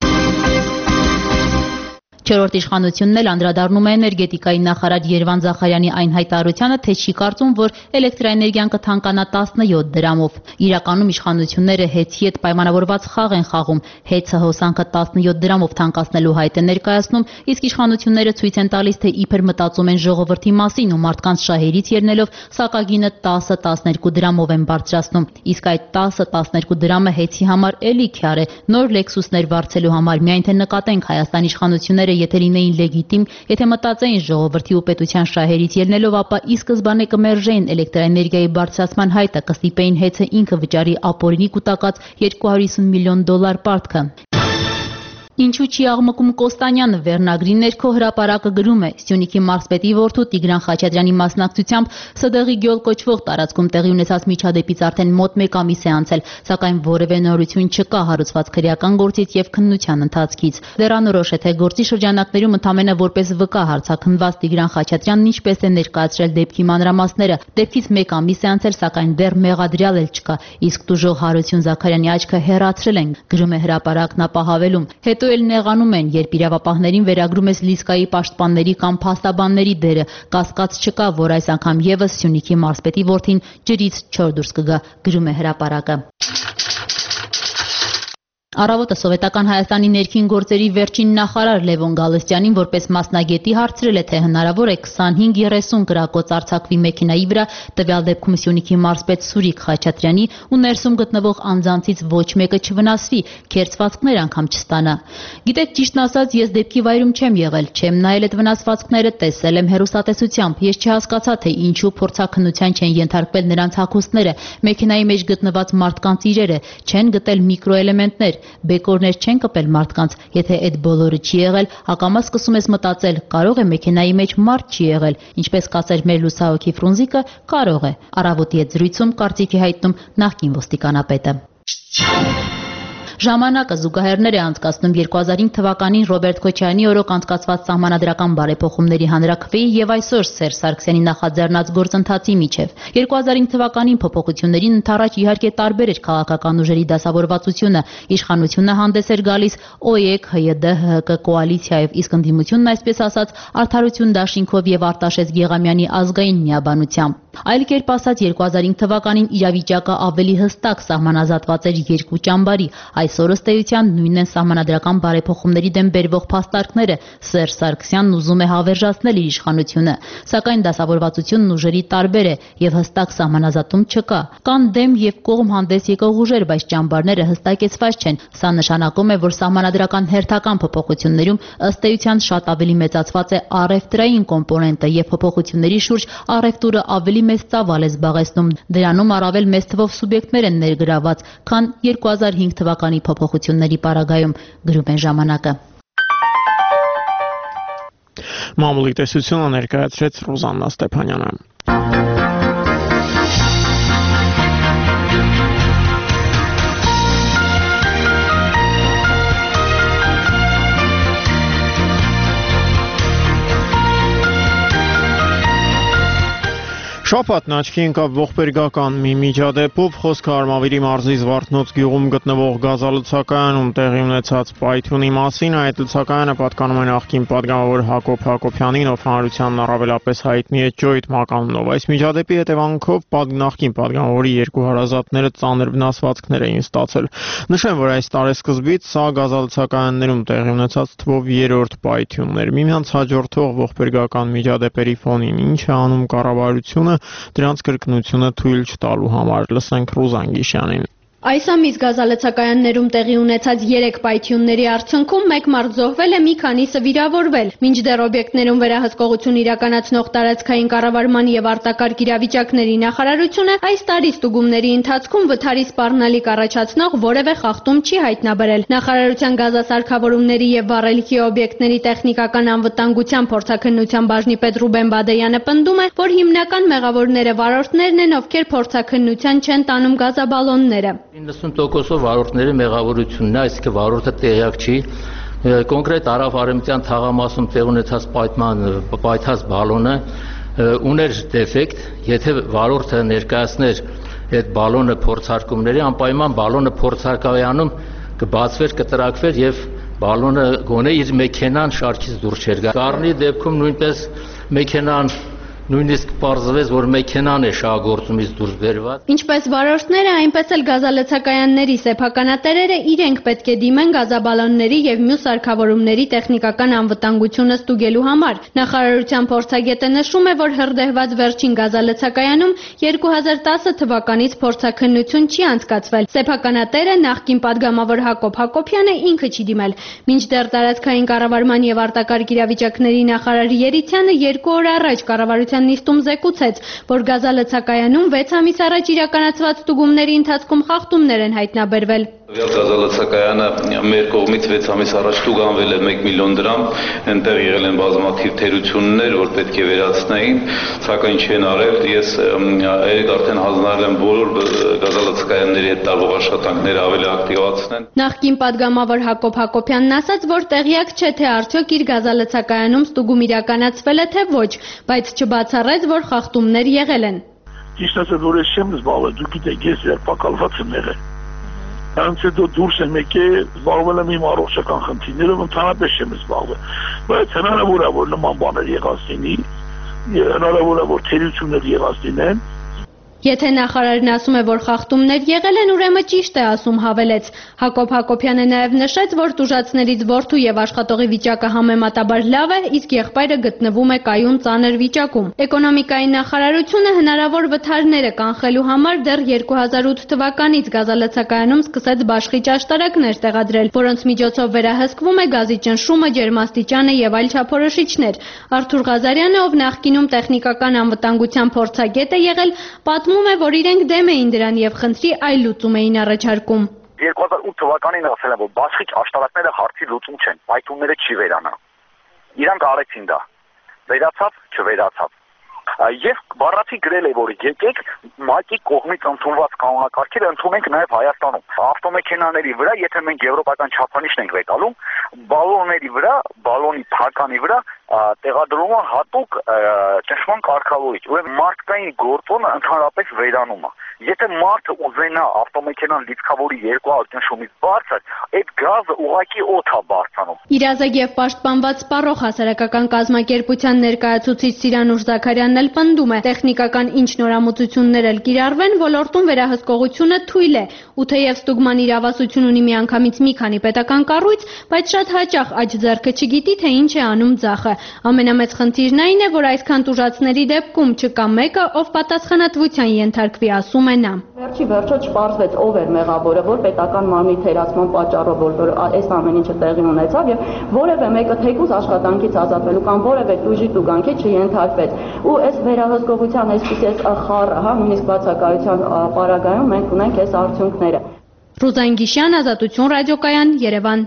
Չորրորդ իշխանությունն էլ անդրադառնում է էներգետիկայի նախարար Երվան Զախարյանի այն հայտարարությանը, թե չի կարծում, որ էլեկտրաէներգիան կթանկանա տասնյոթ դրամով։ Իրականում իշխանությունները հեծի հետ պայմանավորված խաղ են խաղում։ Հեծը հոսանքը տասնյոթ դրամով թանկացնելու հայտ է ներկայացնում, իսկ իշխանությունները ցույց են տալիս, թե իբր մտածում են ժողովրդի մասին ու մարդկանց շահերից ելնելով սակագինը տասը տասներկու դրամով են բարձրացնում։ Իսկ այդ տասը տասներկու դրամը հեծի համար էլի քյար է։ Նոր Lexus-ներ վարձելու համար միայն թե նկատենք Հայաստանի իշխանությունները եթե լինեին լեգիտիմ, եթե մտածեին ժողովրդի ու պետության շահերից ելնելով, ապա ի սկզբանե կմերժեին էլեկտրաէներգիայի բարձրացման հայտը, կստիպեին հեծը ինքը վճարի ապօրինի կուտակած երկու հարյուր հիսուն միլիոն դոլար պարտքը։ Ինչու չի աղմկում Կոստանյանը վերնագրի ներքո հրապարակը գրում է. Սյունիքի մարզպետի որդու Տիգրան Խաչատրյանի մասնակցությամբ ՍԴՂ-ի գյոլ կոչվող տարածքում տեղի ունեցած միջադեպից արդեն մոտ մեկ ամիս է անցել, սակայն որևէ նորություն չկա հարուցված քրեական գործից եւ քննության ընթացքից։ Դեռանորոշ է, թե գործի շրջանակներում ընդամենը որպես վկա հարցաքննված Տիգրան Խաչատրյանն ինչպես է ներկայացրել դեպքի մանրամասները։ Դեպքից մեկ ամիս է անցել, սակայն դեռ մեղադրյալ էլ չկա, իսկ տուժող Հարություն Զաքարյանի աչքը հեռացրել են, գրում է հրապարակն ապահավելում։ Հետո էլ նեղանում են, երբ իրավապահներին վերագրում ես Լիսկայի պաշտպանների կամ փաստաբանների դերը, կասկած չկա, որ այս անգամ եւս Սյունիքի մարզպետի որդին ջրից չոր դուրս կգա, գրում է հրապարակը։ Առավոտը Սովետական Հայաստանի ներքին գործերի վերջին նախարար Լևոն Գալստյանին որպես մասնագետի հարցրել է, թե հնարավոր է քսանհինգ երեսուն կրակոց արձակվի մեքենայի վրա, տվյալ դեպքում Սյունիքի մարզպետ Սուրիկ Խաչատրյանի ու ներսում գտնվող անձանցից ոչ մեկը չվնասվի, քերծվածքներ անգամ չստանա։ Գիտեք, ճիշտն ասած, ես դեպքի վայրում չեմ եղել, չեմ նայել այդ վնասվածքները, տեսել եմ հեռուստատեսությամբ, ես չհասկացա, թե ինչու փորձաքննության չեն ենթարկվել նրանց հագուստները, մեքենայի մեջ գտնված մարդկանց իրերը, չեն գտել միկրոէլեմենտներ, բեկորներ չեն կպել մարդկանց, եթե այդ բոլորը չի եղել, հակամա սկսում ես մտածել, կարող է մեքենայի մեջ մարդ չի եղել, ինչպես կասեր մեր լուսահոգի Ֆրունզիկը, կարող է։ Առավոտի հետ զրույցում կարծիք է հայտնում նախկին ոստիկանապետը։ Ժամանակը զուգահեռներ է անցկացնում երկու հազար հինգ թվականին Ռոբերտ Քոչարյանի օրոք անցկացված սահմանադրական բարեփոխումների հանրաքվեի եւ այսօր Սերժ Սարգսյանի նախաձեռնած գործընթացի միջև։ երկու հազար հինգ թվականին փոփոխություններին ընդառաջ իհարկե տարբեր էր քաղաքական ուժերի դասավորվածությունը, իշխանությունը հանդես էր գալիս ՕԵԿ, ՀՅԴ, ՀՀԿ կոալիցիայով, իսկ ընդդիմությունն այսպես ասած Արդարություն դաշինքով եւ Արտաշես Գեղամյանի ազգային միաբանությամբ։ Այլ կերպ ասած, երկու հազար հինգ թվականին իրավիճակը ավելի հստակ սահմանազատված էր երկու ճամբարի։ Այսօր ըստ էության նույնն են սահմանադրական բարեփոխումների դեմ բերվող փաստարկները։ Սերժ Սարգսյանն ուզում է հավերժացնել իր իշխանությունը, սակայն դասավորվածությունն ուժերի տարբեր է եւ հստակ սահմանազատում չկա։ Կան դեմ եւ կողմ հանդես եկող ուժեր, բայց ճամբարները հստակեցված չեն։ Սա նշանակում է, որ սահմանադրական հերթական փոփոխություններում ըստ էության շատ ավելի մեծացված է առևտրային կոմպոնենտը եւ փոփոխությունների շուրջ առևտուրը ավելի մեծ ծավալ է զբաղեցնում։ Դրանում առավել մեծ թվով սուբյեկտներ են ներգրաված, քան երկու հազար հինգ թվականի փոփոխությունների պարագայում, գրում է ժամանակը։ Մամուլի տեսությունը ներկայացրեց Ռոզաննա Ստեփանյանը։ Շաբաթն աչքի ընկավ ողբերգական մի միջադեպով, խոսքը Արմավիրի մարզի Զվարթնոց գյուղում գտնվող գազալցակայանում տեղի ունեցած պայթյունի մասին։ Այդ լցակայանը պատկանում է նախկին պատգամավոր Հակոբ Հակոբյանին, ով հանրությանն առավելապես հայտնի է Ջոյթ մականունով։ Այս միջադեպի հետևանքով նախկին պատգամավորի երկու հարազատները ծանր վնասվածքներ էին ստացել։ Նշեմ, որ այս տարեսկզբից սա գազալցակայաններում տեղի ունեցած թվով երրորդ պայթյունն էր։ Միմյանց հաջորդող ողբերգական միջադեպերի ֆոնին ինչ է անում կառավարությունը դրանց կրկնությունը թույլ չտալու համար։ Լսենք Ռուզան Գիշյանին։ Այս ամիս գազալցակայաններում տեղի ունեցած երեք պայթյունների արդյունքում մեկ մարդ զոհվել է, մի քանիսը վիրավորվել։ Մինչդեռ օբյեկտներում վերահսկողություն իրականացնող տարածքային կառավարման եւ արտակարգ իրավիճակների նախարարությունը այս տարի ստուգումների ընթացքում վթարի սպառնալիք առաջացնող որևէ խախտում չի հայտնաբերել։ Նախարարության գազասարքավորումների եւ վառելիքի օբյեկտների տեխնիկական անվտանգության փորձաքննության բաժնի պետ Ռուբեն Բադեյանը պնդում է, որ հիմնական մեղավորները վարորդներն են, ովքեր փորձաքննության չեն տանում գազաբալոնները։ իննսուն տոկոսով վարորդների մեղավորությունն է, այսինքն վարորդը տեղյակ չի, կոնկրետ հարավ-արևմտյան թաղամասում տեղ ունեցած պայթման պայթած բալոնը ուներ դեֆեկտ, եթե վարորդը ներկայացներ այդ բալոնը փորձարկումների, անպայման բալոնը փորձարկայանում կբացվեր, կտրակվեր եւ բալոնը գոնե իր մեքենան շարքից դուրս չէր գա։ Կառնի դեպքում նույնպես մեքենան նույնիսկ պարզվեց, որ մեքենան է շահագործումից դուրս բերված։ Ինչպես վարորդները, այնպես էլ գազալցակայանների սեփականատերերը իրենք պետք է դիմեն գազաբալոնների եւ մյուս սարքավորումների տեխնիկական անվտանգությունը ստուգելու համար։ Նախարարության փորձագետը նշում է, որ հրդեհված վերջին գազալցակայանում երկու հազար տասը թվականից փորձաքննություն չի անցկացվել։ Սեփականատերը նախկին падգամավոր Հակոբ Հակոբյանը ինքը չի դիմել։ Մինչդեռ տարածքային կառավարման եւ արտակարգ իրավիճակների նախարար Երիցյանը երկու օր առաջ կառավարության նիստում զեկուցեց, որ գազալցակայանում վեց ամիս առաջ իրականացված ստուգումների ընթացքում խախտումներ են հայտնաբերվել։ Գազալցակայանը մեր կողմից վեց ամիս առաջ ստուգանվել է մեկ միլիոն դրամ, այնտեղ եղել են բազմաթիվ թերություններ, որ պետք է վերացնեին, սակայն չեն արել։ Ես երեք արդեն հանձնարարել եմ բոլոր գազալցակայանների հետ տարվող աշխատանքները ավելի ակտիվացնեն։ Նախկին падգամավոր Հակոբ Հակոբյանն ասաց, որ տեղյակ չէ, թե արդյոք իր գազալցակայանում ստուգում իրականացվել է, թե ոչ, բայց չբացառեց, որ խախտումներ եղել են։ Ճիշտ ասած, որ ես չեմ զբաղվել, դուք գիտեք, ես երբակալված եմ եղել։ Անց հետո դուրս եմ եկել, զբաղվել եմ իմ առողջական խնդիրներով, ընդհանրապես չեմ զբաղվել։ Բայց հնարավոր է, որ նման բաներ եղած լինի, հնարավոր է, որ թերություններ եղած լինեն։ Եթե նախարարն ասում է, որ խախտումներ եղել են, ուրեմն ճիշտ է ասում, հավելեց։ Հակոբ Հակոբյանը նաև նշեց, որ տուժածներից որդու եւ աշխատողի վիճակը համեմատաբար լավ է, իսկ եղբայրը գտնվում է կայուն ծանր վիճակում։ Էկոնոմիկայի նախարարությունը հնարավոր վթարները կանխելու համար դեռ երկու հազար ութ թվականից գազալցակայանում սկսեց բաշխիչ աշտարակներ տեղադրել, որոնց միջոցով վերահսկվում է գազի ճնշումը, ջերմաստիճանը եւ այլ չափորոշիչներ։ Արթուր Ղազարյանը, ով նախկինում տեխնիկական անվտանգության փորձագետ է եղել, պատմում է, որ իրենք դեմ էին դրան եւ խնդրի այլ լուծում էին առաջարկում։ երկու հազար ութ թվականին ասել են, որ բաշխիչ աշտարակները հարցի լուծում չեն, պայթյունները չի վերանա։ Իրանք արեցին դա։ Վերացավ, չվերացավ։ Եվ բառացի գրել է, որ եկեք ՄԱԿ-ի կողմից ընդունված կանոնակարգերը ընդունենք նաև Հայաստանում։ Ավտոմեքենաների վրա, եթե մենք եվրոպական չափանիշն ենք վետալում, բալոնների վրա, բալոնի փականի վրա տեղադրումը հատուկ ճնշման կարգավորիչ։ Ուրեմն մարդկային գործոնը ընդհանրապես վերանում է։ Եթե մարդը ուզենա ավտոմեքենան լիցքավորի երկու հարյուր ճնշումից բարձր, այդ գազը ուղղակի օդ է բարձրանում։ Իրազեկ եւ պաշտպանված սպառող հասարակական կազմակերպության ներկայացուցիչ Սիրանուշ Զաքարյանն էլ պնդում է, տեխնիկական ինչ նորամուծություններ էլ կիրառվեն, ոլորտում վերահսկողությունը թույլ է, ու թեև ստուգման իրավասություն ունի միանգամից մի քանի պետական կառույց, բայց շատ հաճախ աջ ձեռքը չգիտի, թե ինչ է անում ձախը։ Ամենամեծ խնդիրն այն է, որ այսքան տուժածների դեպքում չկա մեկը, ով պատասխանատվության ենթարկվի, ասում է նա։ Վերջի վերջո չպարզվեց ով էր մեղավորը, որ պետական մարմնի թերացման պատճառով որ այս ամեն ինչը տեղի ունեցավ եւ որևէ մեկը թեկուզ աշխատանքից ազատվելու կամ որևէ տուժի տուգանքի չենթարկվեց։ Ու այս վերահսկողության այսպես այս խառը, հա, նույնիսկ բացակայության պարագայում մենք ունենք այս արդյունքները։ Ռուզան Գիշյան, Ազատություն ռադիոկայան, Երևան։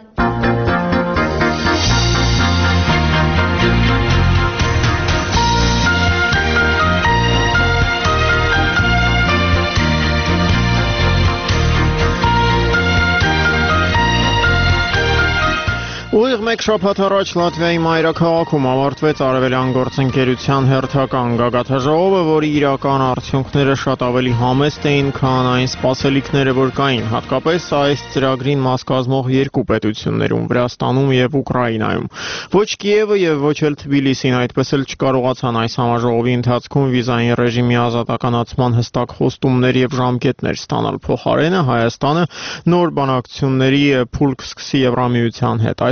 Ուղիղ մեկ շաբաթ առաջ Լատվիայի մայրաքաղաքում ավարտվեց Արևելյան գործընկերության հերթական գագաթաժողովը, որի իրական արդյունքները շատ ավելի համեստ էին, քան այն սպասելիքները, որ կային, հատկապես այս ծրագրին մաս կազմող երկու պետություններում՝ Վրաստանում եւ Ուկրաինայում։ Ոչ Կիևը եւ ոչ էլ Թբիլիսին այդպես էլ չկարողացան այս համաժողովի ընթացքում վիզային ռեժիմի ազատականացման հստակ խոստումներ եւ ժամկետներ ստանալ։ Փոխարենը Հայաստանը նոր բանակցությունների փուլ կսկսի Եվրամիության հետ։ Այսպիսով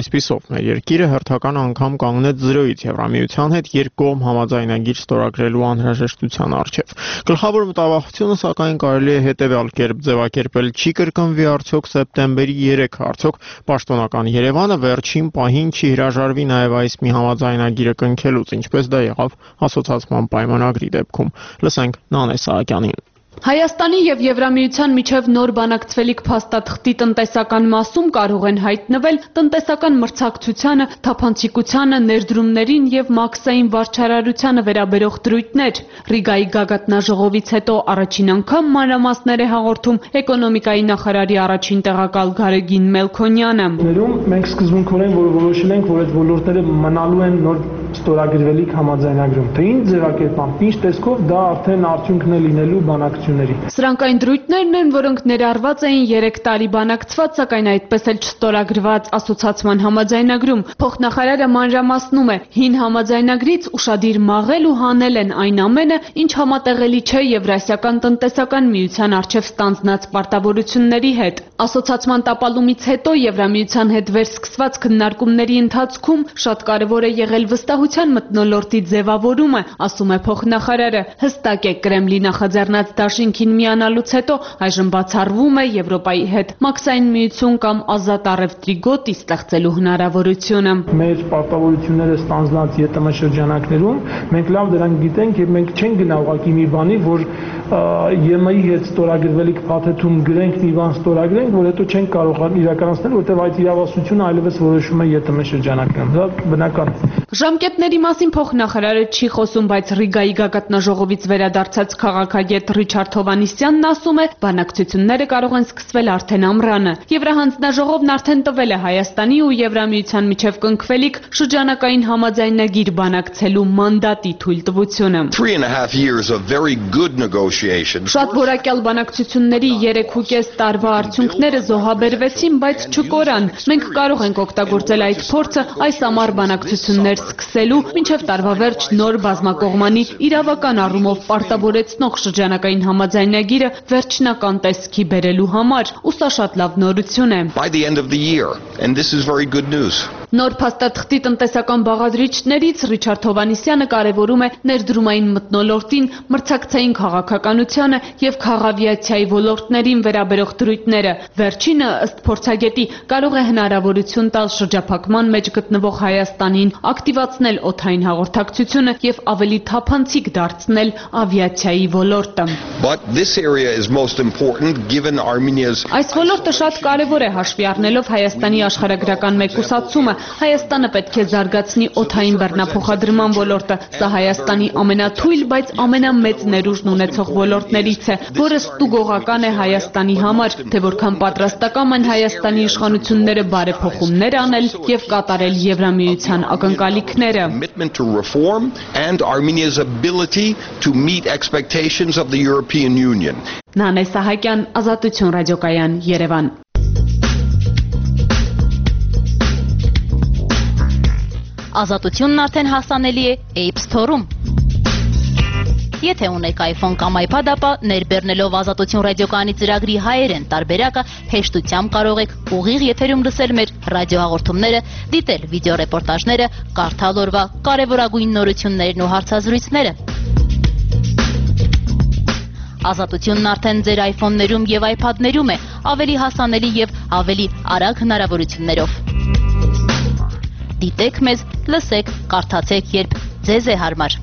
Այժմով մեր երկիրը հերթական անգամ կանգնեց զրոյից Եվրամիության հետ երկկողմ համաձայնագիր ստորագրելու անհրաժեշտության առջև։ Գլխավոր մտավախությունը սակայն կարելի է հետևյալ կերպ ձևակերպել՝ չի կրկնվի արդյոք սեպտեմբերի երեքը, արդյոք պաշտոնական Երևանը վերջին պահին չի հրաժարվի նաև այս մի համաձայնագիրը կնքելուց, ինչպես դա եղավ ասոցիացման պայմանագրի դեպքում։ Լսենք Նանե Սահակյանին։ Հայաստանի եւ Եվրամիության միջև նոր բանակցվելիք փաստաթղթի տնտեսական մասում կարող են հայտնվել տնտեսական մրցակցությանը, թափանցիկությանը, ներդրումներին եւ մաքսային վարչարարությանը վերաբերող դրույթներ։ Ռիգայի գագաթնաժողովից հետո առաջին անգամ մանրամասներ է հաղորդում էկոնոմիկայի նախարարի առաջին տեղակալ Գարեգին Մելքոնյանը։ Մենք սկզբունքորեն որոշել ենք, որ այդ ոլորտները մնալու են նոր ստորագրվելիք համաձայնագրում։ Թե ինչ ձևակերպամբ, ինչ տեսքով դա արդեն արդյունքն է լինելու բանակցությունների։ Սրանք այն դրույթներն են, որոնք ներառված էին երեք տարի բանակցված, սակայն այդպես էլ չստորագրված ասոցիացման համաձայնագրում։ Փոխնախարարը մանրամասնում է, հին համաձայնագրից ուշադիր մաղել ու հանել են այն ամենը, ինչ համատեղելի չէ Եվրասիական տնտեսական միության առջև ստանձնած պարտավորությունների հետ։ Ասոցիացման տապալումից հետո Եվրամիության հետ վերսկսված քննարկումների ընթացքում շատ կարևոր է եղել վստահության մթնոլորտի ձևավորումը, ասում է փոխնախարարը։ Հստակ է, Կրեմլի նախաձեռնած դաշինքին միանալուց հետո այժմ բացառվում է Եվրոպայի հետ մաքսային միություն կամ ազատ առևտրի գոտի ստեղծելու հնարավորությունը։ Մեր պարտավորությունները ստանձնած ԵՏՄ շրջանակներում մենք լավ դրանք գիտենք եւ մենք չենք գնա ուղղակի մի բանի, որ ԵՄ-ի հետ ստորագրվելիք փաթեթում գրենք մի բան ստորագրենք, որ հետո չենք կարող իրականացնել, որտեղ այդ իրավասությունը այլևս որոշում է ԵՏՄ շրջանակներում։ Դա բնական է։ Ժամկետների մասին փոխնախարարը չի խոսում, բայց Ռիգայի գագաթնաժողովից վերադարձած քաղաքագետ Ռիչարդ Հովհաննիսյանն ասում է, բանակցությունները կարող են սկսվել արդեն ամռանը։ Եվրահանձնաժողովն արդեն տվել է Հայաստանի ու Եվրամիության միջև կնքվելիք շրջանակային համաձայնագիր բանակցելու մանդատի թույլտվությունը։ Շատ որակյալ բանակցությունների երեքուկես տարվա արդյունքները զոհաբերվեցին, բայց չկորան։ Մենք կարող ենք օգտագործել այդ փորձը այս ամառ բանակցություններ սկսելու, մինչև տարվա վերջ նոր բազմակողմանի իրավական առումով պարտավորեցնող շրջանակային համաձայնագիրը վերջնական տեսքի բերելու համար, ու սա շատ լավ նորություն է։ Նոր փաստաթղթի տնտեսական բաղադրիչներից Ռիչարդ Հովհաննիսյանը կարևորում է ներդրումային մթնոլորտին, մրցակցային քաղաքականությանը եւ քաղավիացիայի ոլորտներին վերաբերող դրույթները։ Վերջինը, ըստ փորձագետի, կարող է հնարավորություն տալ շրջափակման մեջ գտնվող Հայաստանին ակտիվացնել օդային հաղորդակցությունը եւ ավելի թափանցիկ դարձնել ավիացիայի ոլորտը։ Այս ոլորտը շատ կարևոր է հաշվի առնելով Հայաստանի աշխարհագրական մեկուսացումը։ Հայաստանը պետք է զարգացնի օդային բեռնափոխադրման ոլորտը։ Սա Հայաստանի ամենաթույլ, բայց ամենամեծ ներուժն ունեցող ոլորտներից է, որը ստուգողական է Հայաստանի համար, թե որքան պատրաստական են Հայաստանի իշխանությունները բարեփոխումներ անել եւ կատարել Եվրամիության ակնկալիքները։ Նանե Սահակյան, Ազատություն ռադիոկայան, Երևան։ Ազատությունն արդեն հասանելի է App Store-ում։ Եթե ունեք iPhone կամ iPad, ապա ներբեռնելով Ազատություն ռադիոկայանի ծրագրի հայերեն տարբերակը հեշտությամբ կարող եք ուղիղ եթերում լսել մեր ռադիոհաղորդումները, դիտել վիդեոռեպորտաժները, կարդալ օրվա կարևորագույն նորություններն ու հարցազրույցները։ Ազատությունն արդեն ձեր iPhone-ներում եւ iPad-ներում է, ավելի հասանելի եւ ավելի արագ հնարավորություններով։ Դիտեք մեզ, լսեք, կարդացեք, երբ ձեզ է հարմար։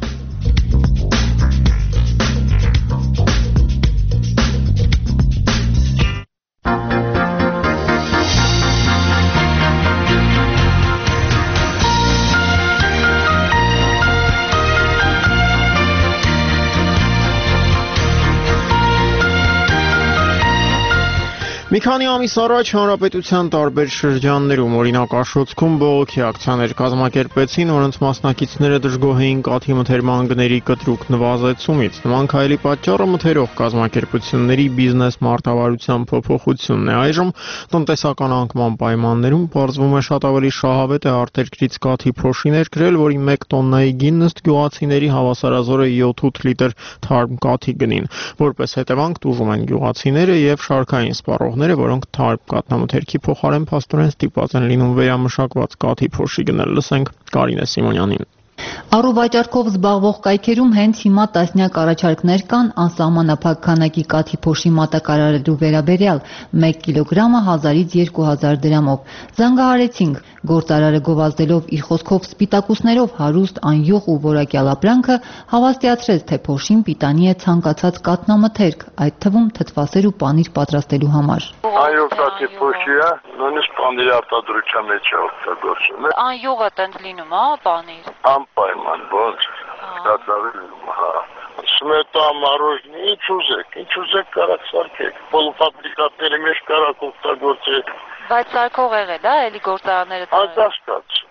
Մի քանի ամիս առաջ հանրապետության տարբեր շրջաններում, օրինակ Աշոտսկում բողոքի ակցիաներ կազմակերպեցին, որոնց մասնակիցները դժգոհ էին կաթի մթերման գների կտրուկ նվազեցումից։ Նման քայլի պատճառը մթերող կազմակերպությունների բիզնես մարտավարության փոփոխությունն է։ Այժմ տնտեսական անկման պայմաններում պարզվում է շատ ավելի շահավետ է արտերկրից կաթի փոշիներ գրել, որի մեկ տոննայի գինն ըստ գյուղացիների հավասարազոր է յոթ-ութ լիտր թարմ կաթի գնին։ Որպես հետևանք տուժում են գյուղացիները եւ շարքային սպառողները վաճառողները, որոնք թարմ կաթնամթերքի փոխարեն փաստորեն ստիպված են լինում վերամշակված կաթի փոշի գնել։ Լսենք Կարինե Սիմոնյանին։ Առուվաճառքով զբաղվող կայքերում հենց հիմա տասնյակ առաջարկներ կան անսահմանափակ քանակի կաթի փոշի մատակարարելու վերաբերյալ մեկ կիլոգրամը հազարից երկու հազար դրամով։ Զանգահարեցինք, գործարարը գովազդելով իր խոսքով սպիտակուսներով հարուստ, անյուղ ու որակյալ ապրանքը հավաստիացրեց, թե փոշին պիտանի է ցանկացած կաթնամթերք, այդ թվում թթվասեր ու պանիր պատրաստելու համար։ Անյուղ կաթի փոշիը նույնիսկ պանիրի արտադրության մեջ է օգտագործվում։ Անյուղը տենց լինում, հա, պանիր։ Անպայման ոնց դատավելում, հա։ Սմետա, մороженое, ինչ ուզեք, ինչ ուզեք կարաք սարքեք։ Պոլուֆաբրիկատների մեջ կարաք օգտագործեք։ Բայց սարքող եղել, հա, էլի գործարանները։ Անկասկած,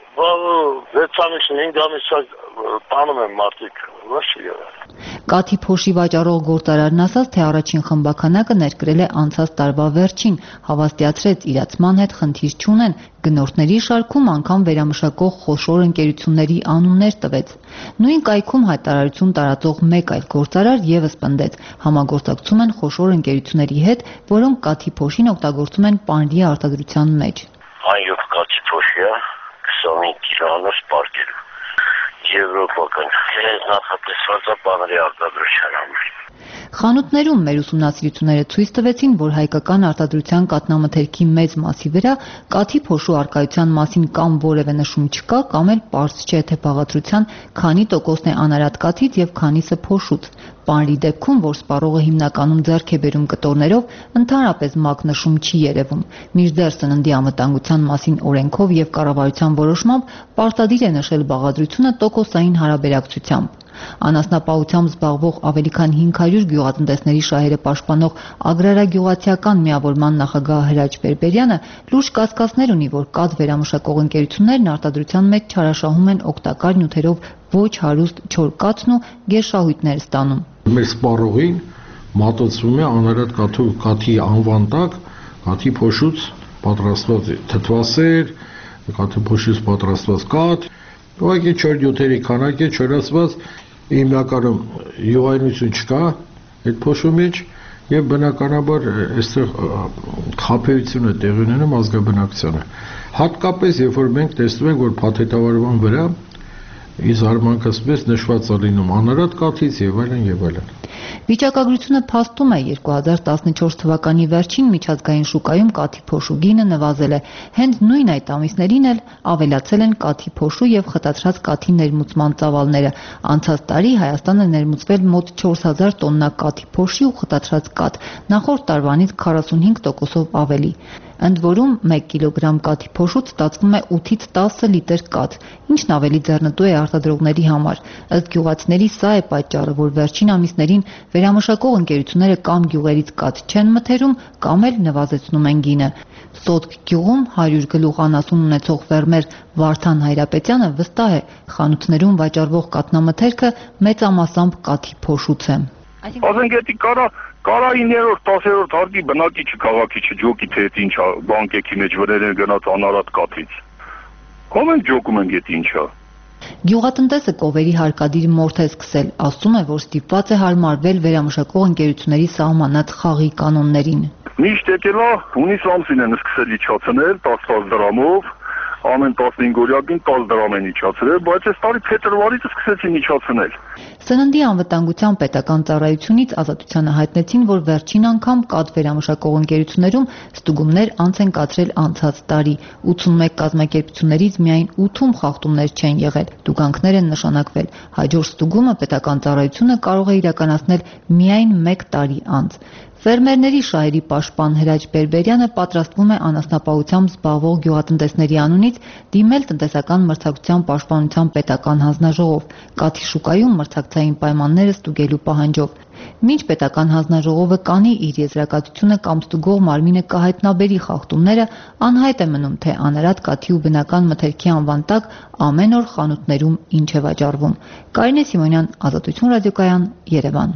վեց ամիս, հինգ ամիս տանում են մարդիկ, ոչ եղել։ Կաթի փոշի վաճառող գործարարն ասաց, թե առաջին խմբականակը ներկրել է անցած տարվա վերջին, հավաստիացրեց իրացման հետ խնդիր չունեն, գնորդների շարքում անգամ վերամշակող խոշոր ընկերությունների անուններ տվեց։ Նույն կայքում հայտարարություն տարածող մեկ այլ գործարար եւս պնդեց, համագործակցում են խոշոր ընկերությունների հետ, որոնք կաթի փոշին օգտագործում են պանիրի արտադրության մեջ։ Անյուղ կաթի փոշիը քսանհինգ կիլոանոց պարկել Եվրոպական նախատեսված է պանիրի արտադրության համար։ Խանութներում մեր ուսումնասիրությունները ցույց տվեցին, որ հայկական արտադրության կաթնամթերքի մեծ մասի վրա կաթի փոշու առկայության մասին կամ որևէ նշում չկա, կամ էլ պարզ չէ, թե բաղադրության քանի տոկոսն է անարատ կաթից եւ քանիսը փոշուց։ Պանիրի դեպքում, որ սպառողը հիմնականում ձեռք է բերում կտորներով, ընդհանրապես մակնշում չի երևում։ Մինչդեռ սննդի անվտանգության մասին օրենքով եւ կառավարության որոշմամբ պարտադիր է նշել բաղադրությունը տոկոսային հարաբերակցությամբ։ Անասնապահությամբ զբաղվող ավելի քան հինգ հարյուր գյուղատնտեսների շահերը պաշտպանող Ագրարագյուղացիական միավորման նախագահ Հրաչ Բերբերյանը լուրջ կասկածներ ունի, որ կաթ վերամշակող ընկերություններն արտադրության մեջ չարաշահում են օգտակար նյութերով ոչ հարուստ չոր կաթն ու գերշահույթներ ստանում։ Մեր սպառողին մատուցվում է անարատ կաթի անվան տակ կաթի փոշուց պատրաստված թթվասեր, կաթի փոշուց պատրաստված կաթ, ուղղակի չոր նյութերի քանակ է չորացված, հիմնականում յուղայնություն չկա այդ փոշու մեջ եւ բնականաբար այստեղ խաբեությունը տեղի ունենում ազգաբնակչությանը։ Հատկապես երբ որ մենք տեսնում ենք, որ փաթեթավորման վրա ի զարմանքս նշված է լինում անարատ կաթից եւ այլն եւ այլն։ Վիճակագրությունը փաստում է երկու հազար տասնչորս թվականի վերջին միջազգային շուկայում կաթի փոշու գինը նվազել է։ Հենց նույն այդ ամիսներին էլ ավելացել են կաթի փոշու եւ խտացրած կաթի ներմուծման ծավալները։ Անցած տարի Հայաստանը ներմուծվել մոտ չորս հազար տոննա կաթի փոշի ու խտացրած կաթ, նախորդ տարվանից քառասունհինգ տոկոսով ավելի։ Ընդ որում մեկ կիլոգրամ կաթի փոշուց ստացվում է ութից տասը լիտր կաթ, ինչն ավելի ձեռնտու է արտադրողների համար։ Ըստ գյուղացիների սա է պատճառը, որ վերջին ամիսներին վերամշակող ընկերությունները կամ գյուղերից կաթ չեն մթերում, կամ էլ նվազեցնում են գինը։ Սոտք գյուղում հարյուր գլուխ անասուն ունեցող ֆերմեր Վարդան Հայրապետյանը վստահ է, խանութներում վաճառվող կաթնամթերքը մեծամասամբ կաթի փոշուց է։ Ասենք կարա կարա իններորդ տասերորդ հարկի բնակիչը քաղաքի ջոկի թե ինչ բանկեքի մեջ վրերեն գնաց անարատ կաթից։ Կոմեն ջոկում են գետ ինչա։ Գյուղատնտեսը կովերի հարկադիր մորթ է սկսել, ասում է, որ ստիպված է հարմարվել վերամշակող ընկերությունների սահմանած խաղի կանոններին։ Միշտ եկել է հունիս ամսին են սկսել իջացնել տասը դրամով, ամեն տասնհինգ օրյակին տասը դրամ են իջացրել, բայց այս տարի փետրվարից սկսեցին իջացնել։ Սննդի անվտանգության պետական ծառայությունից ազատությանը հայտնեցին, որ վերջին անգամ կաթ վերամշակող ընկերություններում ստուգումներ անց են կացրել անցած տարի։ ութսունմեկ կազմակերպություններից միայն ութում խախտումներ չեն եղել, տուգանքներ են նշանակվել։ Հաջորդ ստուգումը պետական ծառայությունը կարող է իրականացնել միայն մեկ տարի անց։ Ֆերմերների շահերի պաշտպան Հրաչ Բերբերյանը պատրաստվում է անասնապահությամբ զբաղվող գյուղատնտեսների անունից դիմել տնտեսական մրցակցության պաշտպանության պետական հանձնաժողով, կաթի շուկայում մրցակցային պայմանները ստուգելու պահանջով։ Մինչ պետական հանձնաժողովը կանի իր եզրակացությունը կամ ստուգող մարմինը կհայտնաբերի խախտումները, անհայտ է մնում, թե անարատ կաթի ու բնական մթերքի անվան տակ ամեն օր խանութներում ինչ է վաճառվում։ Կարինե Սիմոնյան, Ազատություն ռադիոկայան, Երևան։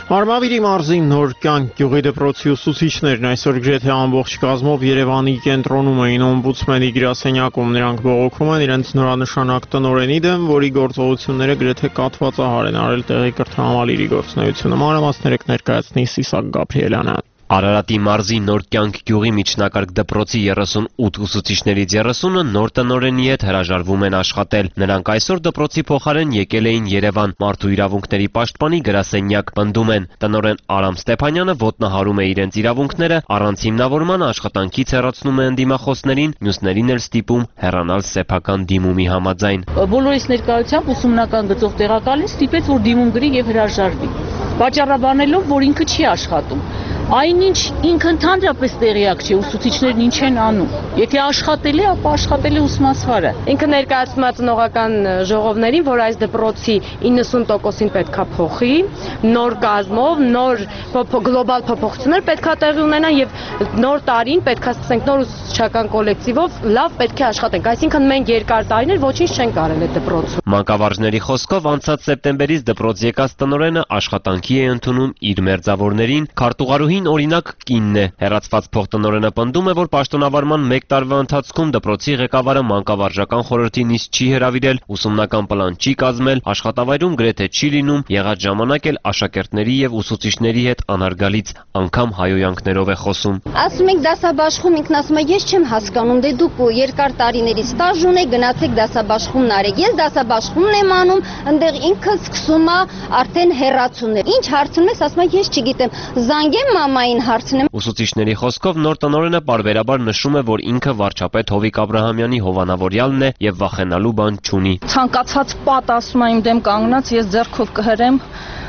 Արմավիրի մարզի նոր կյանք գյուղի դպրոցի ուսուցիչներն այսօր գրեթե ամբողջ կազմով Երևանի կենտրոնում էին օմբուդսմենի գրասենյակում։ Նրանք բողոքում են իրենց նորանշանակ տնօրենի դեմ, որի գործողությունները գրեթե կաթվածահար են արել տեղի կրթահամալիրի գործունեությունը։ Մանրամասները կներկայացնի Սիսակ Գաբրիելյանը։ Արարատի մարզի նոր կյանք գյուղի միջնակարգ դպրոցի երեսունութ ուսուցիչներից երեսունը նոր տնօրենի հետ հրաժարվում են աշխատել։ Նրանք այսօր դպրոցի փոխարեն եկել էին Երևան մարդու իրավունքների պաշտպանի գրասենյակ, պնդում են տնօրեն Արամ Ստեփանյանը ոտնահարում է իրենց իրավունքները, առանց հիմնավորման աշխատանքից հեռացնում է ընդդիմախոսներին, մյուսներին էլ ստիպում հեռանալ սեփական դիմումի համաձայն։ Բոլորիս ներկայությամբ ուսումնական գծով տեղակալին ստիպեց, որ դիմում գրի եւ հրաժարվի, պատճառաբանելով, որ ինքը չի աշխատում։ Այնինչ ինքը ընդհանրապես տեղյակ չէ ուսուցիչներն ինչ են անում։ Եթե աշխատել է, ապա աշխատել է ուսմասվարը։ Ինքը ներկայացնում է ծնողական ժողովներին, որ այս դպրոցի իննսուն տոկոսին պետքա փոխի, նոր կազմով, նոր գլոբալ փոփոխություններ պետքա տեղի ունենան եւ նոր տարին պետքա սկսենք նոր ուսուցչական կոլեկտիվով լավ պետք է աշխատենք։ Այսինքն մենք երկար տարիներ ոչինչ չենք արել այդ դպրոցում։ Մանկավարժների խոսքով անցած սեպտեմբերից դպրոց եկած տնօրենը աշխատանքի է ընդունում իր մերձավորներին, քարտուղարուհին օրինակ կինն է։ Հեռացված փոխտնօրենը պնդում է, որ պաշտոնավարման մեկ տարվա ընթացքում դպրոցի ղեկավարը մանկավարժական խորհրդի նիստ չի հրավիրել, ուսումնական պլան չի կազմել, աշխատավայրում գրեթե չի լինում, եղած ժամանակ էլ աշակերտների եւ ուսուցիչների հետ անարգալից անգամ հայոյանքներով է խոսում։ Ասում եք դասաբաշխում, ինքն ասում է ես չեմ հասկանում, դե դուք երկար տարիների ստաժ ունեք, գնացեք դասաբաշխումն արեք։ Ես դասաբաշխումն եմ անում, այնտեղ ինքը սկսում է արդեն հեռացումներ։ Ինչ հարցնում ես, ասում է ես չգիտեմ, զանգեմ մամային հարցնեմ։ Ուսուցիչների խոսքով նոր տնօրենը պարբերաբար նշում է, որ ինքը վարչապետ Հովիկ Աբրահամյանի հովանավորյալն է եւ վախենալու բան չունի։ Ցանկացած պատ ասում է իմ դեմ կանգնած, ես ձեռքով կհրեմ,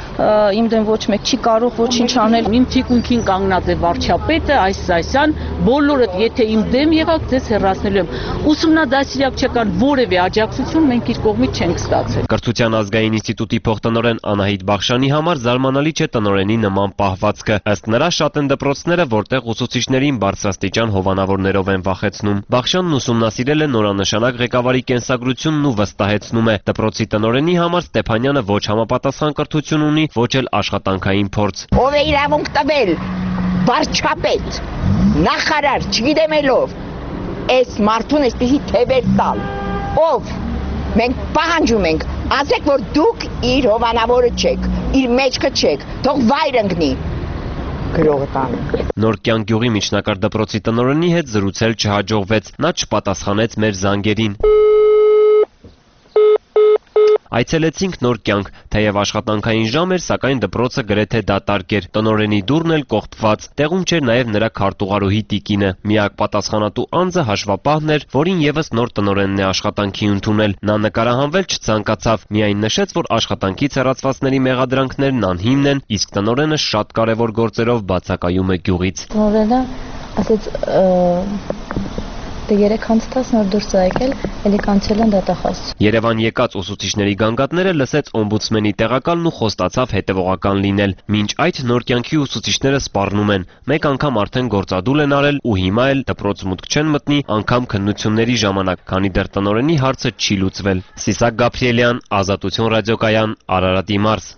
իմ դեմ ոչ մեկ չի կարող ոչինչ անել։ Իմ թիկունքին կանգնած է վարչապետը, այս այսյան, բոլորդ եթե իմ դեմ եղաք, ձեզ հեռացնելու եմ։ Ուսումնադաստիարակչական որևէ աջակցություն մենք իր կողմից չենք ստացել։ Կրթության ազգային ինստիտուտի փոխտնօրեն Անահիտ Բախշյանի համար զարմանալի չէ տնօրենի նման պահվածքը։ Ըստ նրա շատ են դպրոցները, որտեղ ուսուցիչներին բարձրաստիճան հովանավորներով են վախեցնում։ Բախշյանն ուսումնասիրել է նորանշանակ ղեկավարի կենսագրությունն ու վստահեցնում է, դպրոցի տնօրենի համար Ստեփանյանը ոչ համապատասխան կրթություն ունի, ոչ էլ աշխատանքային փորձ։ Ով է իրավունք տվել վարչապետ, նախարար, չգիտեմելով, այս մարդուն այսպեսի թևեր տալ, ով մենք պահանջում ենք, ասեք, որ դուք իր հովանավորը չեք, իր մեջքը չեք, թող վայր ընկնի գրողը տանը։ Նոր կյանք գյուղի միջնակարգ դպրոցի տնօրենի հետ զրուցել չհաջողվեց, նա չպատասխանեց մեր զանգերին։ Այցելեցինք նոր կյանք, թեև աշխատանքային ժամ էր, սակայն դպրոցը գրեթե դատարկ էր, տնօրենի դուռն էլ կողպված, տեղում չէր նաև նրա քարտուղարուհի տիկինը, միակ պատասխանատու անձը հաշվապահն էր, որին եւս նոր տնօրենն է աշխատանքի ընդունել։ Նա նկարահանվել չցանկացավ, միայն նշեց, որ աշխատանքից հեռացվածների մեղադրանքներն անհիմն են, իսկ տնօրենը շատ կարևոր գործերով բացակայում է գյուղից։ Տնօրենը ասեց Դե երեք հանցտաս նոր դուրս է եկել, էլի կանցել են դատախազ։ Երևան եկած ուսուցիչների գանգատները լսեց օմբուդսմենի տեղակալն ու խոստացավ հետևողական լինել։ Մինչ այդ նոր կյանքի ուսուցիչները սպառնում են։ Մեկ անգամ արդեն գործադուլ են արել ու հիմա էլ դպրոց մուտք չեն մտնի անգամ քննությունների ժամանակ, քանի դեռ տնօրենի հարցը չի լուծվել։ Սիսակ Գաբրիելյան, Ազատություն ռադիոկայան, Արարատի մարզ։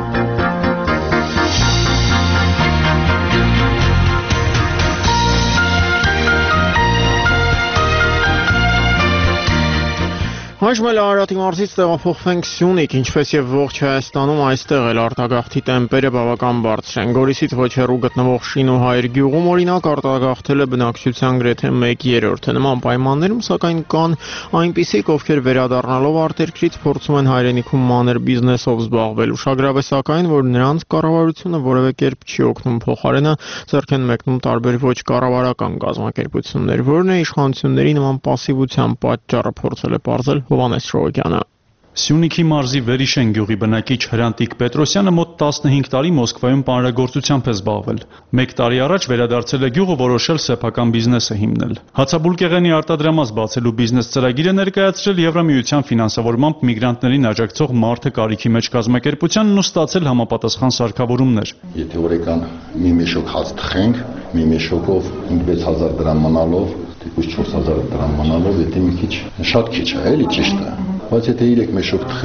Այժմ էլ Արարատի մարզից տեղափոխվենք Սյունիք, ինչպես եւ ողջ Հայաստանում այստեղ էլ արտագաղթի տեմպերը բավական բարձր են։ Գորիսից ոչ հեռու գտնվող Շինուհայր գյուղում օրինակ արտագաղթել է բնակչության գրեթե մեկ երրորդը։ Նման պայմաններում սակայն կան այնպիսիք, ովքեր վերադառնալով արտերկրից փորձում են հայրենիքում մանր բիզնեսով զբաղվել։ Ուշագրավ է սակայն, որ նրանց կառավարությունը որևէ կերպ չի օգնում, փոխարենը ձեռք են մեկնում տարբեր ոչ կառավարական կազմակերպություններ, որն է իշխանությունների նման պասիվության պատճառը, փորձել է պարզել Հովհաննես Շողոկյանը։ Սյունիքի մարզի Վերիշեն գյուղի բնակիչ Հրանտիկ Պետրոսյանը մոտ տասնհինգ տարի Մոսկվայում պանրագործությամբ է զբաղվել։ Մեկ տարի առաջ վերադարձել է գյուղը որոշել սեփական բիզնեսը հիմնել։ Հացաբուլկեղենի արտադրամաս բացելու բիզնես ծրագիր է ներկայացրել Եվրամիության ֆինանսավորմամբ միգրանտներին աջակցող մարդը կարիքի մեջ կազմակերպությանն ու ստացել համապատասխան սարքավորումներ։ Եթե օրական մի մեշոկ հաց թխենք, մի մեշոկով հինգ-վեց հազար դրամ մնալով, դեպուս չորս հազար դրամ մնալով, դա մի քիչ շատ քիչ է, էլի ճիշտ է։ Բայց եթե երեք մեշոկ թխենք,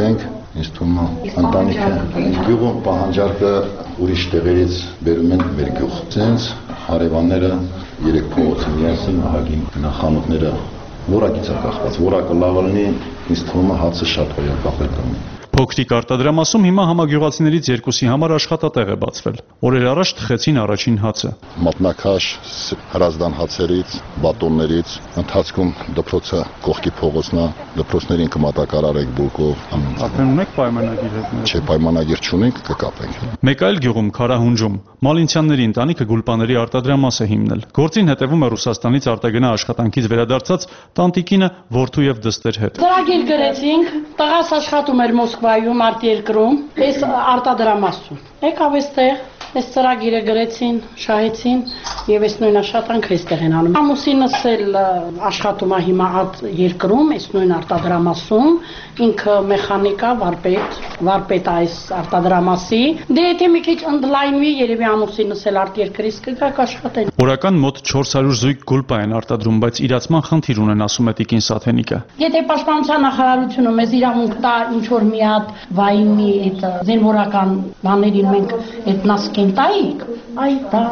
ինձ թվում է ընտանիքը գյուղում պահանջարկը ուրիշ տեղերից բերում են մեր գյուղ։ Ցենց հարևանները երեք փողոցը միասին ահագին նախանութները որակից է կախված, որակը լավ լինի, ինձ թվում է հացը շատ հոյակապել կլինի։ Փոքրիկ արտադրամասում հիմա համագյուղացիներից երկուսի համար աշխատատեղ է բացվել։ Օրեր առաջ թխեցին առաջին հացը։ Մատնաքաշ, հրազդան հացերից, բատոններից, ընթացքում դպրոցը կողքի փողոցն է, դպրոցներին կմատակարարեք բուլկով։ Արդեն ունեք պայմանագիր հետ։ Չէ, պայմանագիր չունենք, կկապենք։ Մեկ այլ գյուղում Քարահունջում Մալինցյանների ընտանիքը գուլպաների արտադրամաս է հիմնել։ Գործին հետևում է Ռուսաստանից արտագնա աշխատանքից վերադարձած տանտիկինը որդու եւ դստեր հետ։ Ծրագիր գրեցինք, տղաս աշխատում էր Մոսկվայում արտերկրում, այս արտադրամասում։ Եկավ այստեղ, այս ծրագիրը գրեցին, շահեցին եւ այս նույն աշխատանքը այստեղ են անում։ Ամուսինս էլ աշխատում է հիմա այդ երկրում, այս նույն արտադրամասում, ինքը մեխանիկա, վարպետ, վարպետ այս արտադրամասի։ Դե եթե մի քիչ ընդլայնվի, երևի ամուսինս էլ արտերկրից կգա աշխատեն։ Օրական մոտ չորս հարյուր զույգ գուլպա են արտադրում, բայց իրացման խնդիր ունեն, ասում է Տիկին Սաթենիկը։ Եթե պաշտպանության նախարարությունը մեզ իրավունք տա ինչ որ մի հատ վայնի այդ զինվորական բաներին մենք այդ նասկին տայիք, այ դա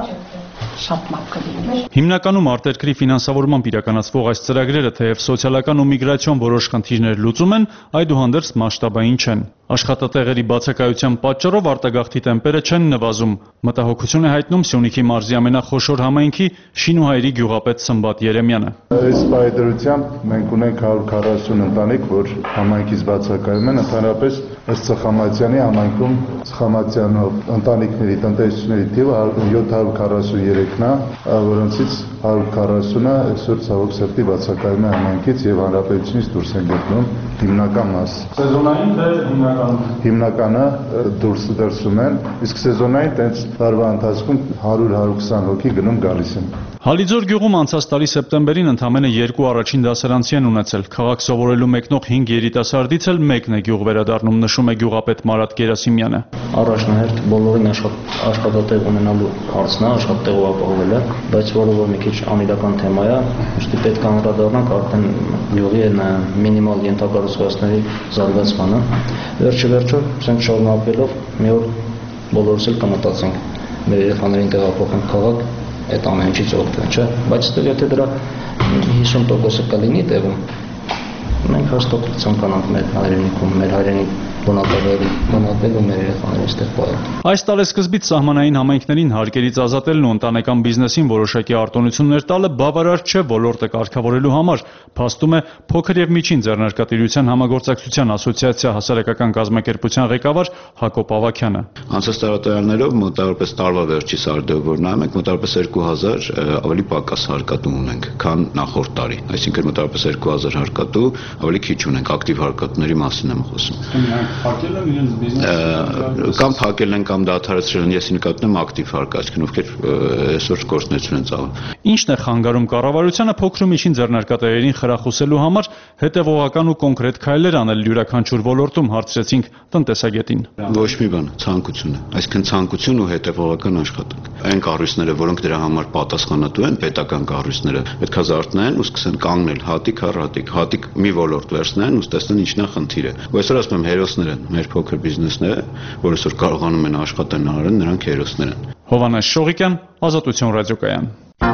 շատ լավ կլինի։ Հիմնականում արտերկրի ֆինանսավորմամբ իրականացվող այս ծրագրերը թեև սոցիալական ու միգրացիոն որոշ խնդիրներ լուծում են, այդուհանդերձ մասշտաբային չեն։ Աշխատատեղերի բացակայության պատճառով արտագաղթի տեմպերը չեն նվազում։ Մտահոգություն է հայտնում Սյունիքի մարզի ամենախոշոր համայնքի Շինուհայրի գյուղապետ Սմբատ Երեմյանը։ Այս պայդրությամբ մենք ունենք հարյուր քառասուն ընտանիք, որ համայնքից բացակայում են, ընդհանրապես ըստ Ծխամատյանի համայնքում Ծխամատյանով ընտանիքների տնտեսությունների թիվը յոթ հարյուր քառասուն երեքն է, որոնցից հարյուր քառասունը այսօր ցավոք սրտի բացակայում է համայնքից եւ հանրապետությունից դուրս են գտնում հիմնական մաս։ Սեզոնային թե հիմնական հիմնականը դուրս դրսում են, իսկ սեզոնային տենց տարվա ընթացքում հարյուր հարյուր քսան հոգի գնում գալիս են։ Հալիձոր գյուղում անցած տարի սեպտեմբերին ընդամենը երկու առաջին դասարանցի են ունեցել։ Քաղաք սովորելու մեկնող հինգ երիտասարդից էլ մեկն է գյուղ վերադառնում, նշում է գյուղապետ Մարատ Գերասիմյանը։ Առաջնահերթ բոլորին աշխատատեղ ունենալու հարցն է, աշխատատեղով ապահովելը, բայց որը որ մի քիչ անիրական թեմա է, ուստի պետք է անդրադառնանք արդեն գյուղի մինիմալ ենթակառուցվածքների զարգացմանը։ Վերջի վերջո, ասենք շարունակելով, մի օր բոլորս էլ կմտածենք մեր երեխաներին տեղափոխենք քաղաք, այդ ամեն ինչից օգտվել, չէ՞, բայց ստեղ եթե դրա հիսուն տոկոսը կլինի տեղում, մենք հաստատ ցանկանանք մեր հայրենիքում, մեր հայրենի բնակավայրում մեր երեխաներին ստեղ պահել։ Այս տարեսկզբից սահմանային համայնքներին հարկերից ազատելն ու ընտանեկան բիզնեսին որոշակի արտոնություններ տալը բավարար չէ ոլորտը կարգավորելու համար, փաստում է փոքր եւ միջին ձեռնարկատիրության համագործակցության ասոցիացիա հասարակական կազմակերպության ղեկավար Հակոբ Ավագյանը։ Անցած տարածարաններով մոտավորապես տարվա վերջի սարդով որ նայում ենք, մոտավորապես երկու հազար ավելի պակաս հարկատու ունենք, քան նախորդ տարի, այսինքն մոտավորապես երկու հազար հարկատու ավելի քիչ ունենք, ակտիվ հարկատուների մասին եմ խոսում։ Փակել են իրենց բիզնեսը կամ փակել են կամ դադարեցրել են, ես նկատում եմ ակտիվ հարկացքն, ովքեր այսօր գործունեություն են ծավալում։ Ինչն է խանգարում կառավարությանը փոքր ու միջին ձեռնարկատերերին խրախուսելու համար հետևողական ու կոնկրետ քայլեր անել յուրաքանչյուր ոլորտում, հարցրեցինք տնտեսագետին։ Ոչ մի բան, ցանկությունը, այսինքն ցանկություն ու հետևողական աշխատանք։ Այն կառույցները, որոնք դրա համար պատասխանատու են, պետական կառույցները, պետք է զարթնային ու սկսեն կանգնել հատիկ առ հատիկ, հատիկ մի ոլորտ վերցնեն ու տեսնեն ինչն է խնդիրը։ Ու այսօր ասում եմ հերոսներ են, մեր փոքր բիզնեսները, որ այսօր կարողանում են աշխատեն արեն, նրանք հերոսներ են։ Հովհաննես Շողիկյան, Ազատություն ռադիոկայան։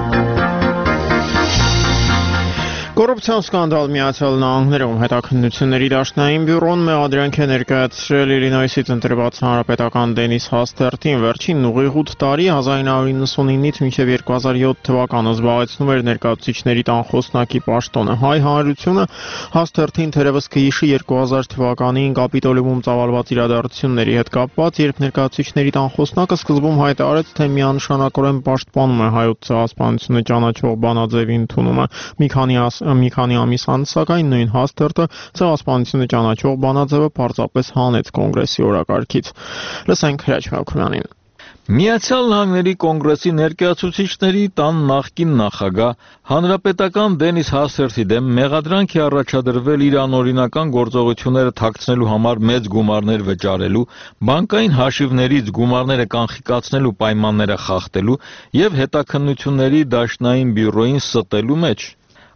Կոռուպցիոն սկանդալ Միացյալ Նահանգներում հետաքննությունների դաշնային բյուրոն մեղադրանք է ներկայացրել Իլինոյսից ընտրված հանրապետական Դենիս Հաստերտին վերջին ուղիղ ութ տարի հազար նույն հարյուր նվաթ մինչև երկու հազար յոթ թվականը զբաղեցնում էր ներկայացուցիչների տան խոսնակի պաշտոնը։ Հայ հանրությունը Հաստերտին թերևս կհիշի երկու հազար թվականին Կապիտոլիումում ծավալված իրադարձությունների հետ կապված, երբ ներկայացուցիչների տան խոսնակը սկզբում հայտարարեց, թե միանշանակորեն պաշտպանում է հայոց ցեղասպանությունը ճանաչող բանաձևի ընդունումը։ Մի քանի Մի քանի ամիս անց սակայն նույն Հաստերտը ցեղասպանությունը ճանաչող բանաձևը պարզապես հանեց կոնգրեսի օրակարգից։ Լսենք Հրաչ Մելքումյանին։ Միացյալ Նահանգների կոնգրեսի ներկայացուցիչների տան նախկին նախագահ հանրապետական Դենիս Հաստերտի դեմ մեղադրանք է առաջադրվել իր անօրինական գործողությունները թաքցնելու համար մեծ գումարներ վճարելու, բանկային հաշիվներից գումարները կանխիկացնելու պայմանները խախտելու եւ հետաքննությունների դաշնային բյուրոյին ստելու մեջ։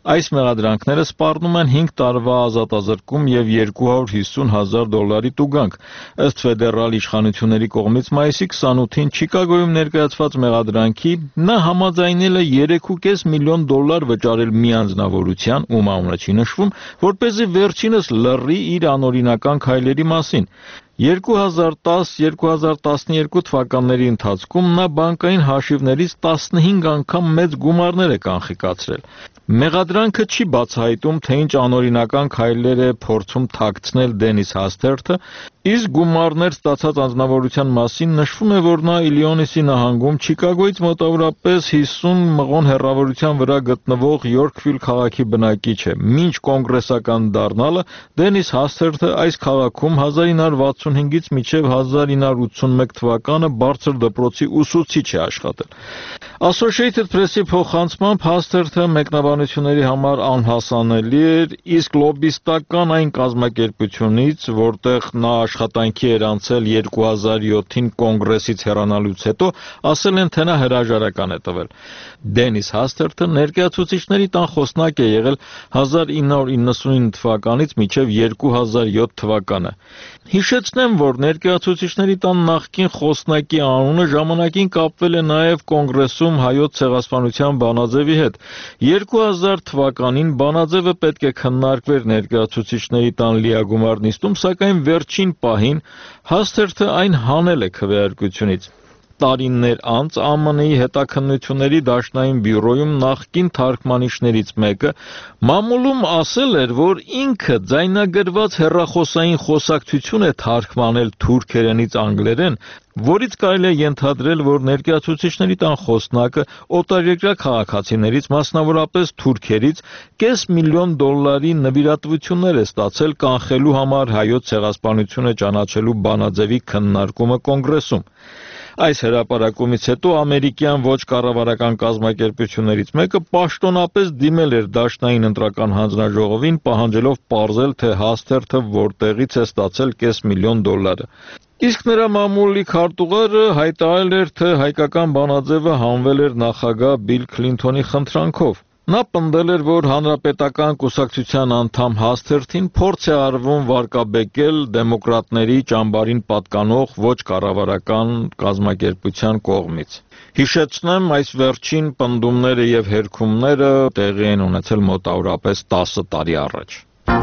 Այս մեղադրանքները սպառնում են հինգ տարվա ազատազրկում եւ երկու հարյուր հիսուն հազար դոլարի տուգանք։ Ըստ ֆեդերալ իշխանությունների կողմից մայիսի քսանութին Չիկագոյում ներկայացված մեղադրանքի նա համաձայնել է երեք ու կես միլիոն դոլար վճարել մի անձնավորության, ում անունը չի նշվում, որպեսզի վերջինս լռի իր անօրինական քայլերի մասին։ երկու հազար տաս երկու հազար տասնյերկու թվականների ընթացքում նա բանկային հաշիվներից տասնհինգ անգամ մեծ գումարներ է կանխիկացրել։ Մեղադրանքը չի բացահայտում, թե ինչ անօրինական քայլեր է փորձում թաքցնել Դենիս Հասթերթը, իսկ գումարներ ստացած անձնավորության մասին նշվում է, որ նա Իլիոնիսի նահանգում Չիկագոյից մոտավորապես հիսուն մղոն հեռավորության վրա գտնվող Յորքվիլ քաղաքի բնակիչ է։ Մինչ կոնգրեսական դառնալը Դենիս Հասթերթը այս քաղաքում հազար ինը հարյուր վաթսունհինգից մինչև հազար ինը հարյուր ութսունմեկ թվականը բարձր դպրոցի ուսուցիչ է աշխատել։ Associated Press-ի փոխանցմամբ Հասթերթը մեկնաբանությունների համար անհասանելի էր, իսկ լոբիստական այն կազմակերպությունից, որտեղ նա աշխատանքի էր անցել երկու հազար յոթին կոնգրեսից հեռանալուց հետո, ասել են, թե նա հրաժարական է տվել։ Դենիս Հասթերթը ներկայացուցիչների տան խոսնակ է եղել հազար ինը հարյուր իննսունինը թվականից մինչև երկու հազար յոթ թվականը։ Հիշեցնեմ, որ ներկայացուցիչների տան նախկին խոսնակի անունը ժամանակին կապվել է նաև կոնգրեսում հայոց ցեղասպանության բանաձևի հետ։ երկու հազար թվականին բանաձևը պետք է քննարկվեր ներկայացուցիչների տան լիագումար նիստում, սակայն վերջին պահին Հասթերթը այն հանել է քվեարկությունից։ Տարիներ անց Է Մ Ն-ի հետաքննությունների դաշնային բյուրոյում նախկին թարգմանիչներից մեկը մամուլում ասել էր, որ ինքը ձայնագրված հեռախոսային խոսակցություն է թարգմանել թուրքերենից անգլերեն, որից կարելի է ենթադրել, որ ներկայացուցիչների տան խոսնակը օտարերկրյա քաղաքացիներից, մասնավորապես թուրքերից, կես միլիոն դոլարի նվիրատվություններ է ստացել կանխելու համար հայոց ցեղասպանությունը ճանաչելու բանաձևի քննարկումը կոնգրեսում։ Այս հրապարակումից հետո ամերիկյան ոչ կառավարական կազմակերպություններից մեկը պաշտոնապես դիմել էր դաշնային ընտրական հանձնաժողովին, պահանջելով պարզել, թե Հասթերթը որտեղից է ստացել կես միլիոն դոլարը։ Իսկ նրա մամուլի քարտուղարը հայտարարել էր, թե հայկական բանաձևը հանվել էր նախագահ Բիլ Քլինթոնի խնդրանքով։ Նա պնդել էր, որ հանրապետական կուսակցության անդամ Հասթերթին փորձ է արվում վարկաբեկել դեմոկրատների ճամբարին պատկանող ոչ կառավարական կազմակերպության կողմից։ Հիշեցնեմ, այս վերջին պնդումները եւ հերքումները տեղի են ունեցել մոտավորապես տասը տարի առաջ։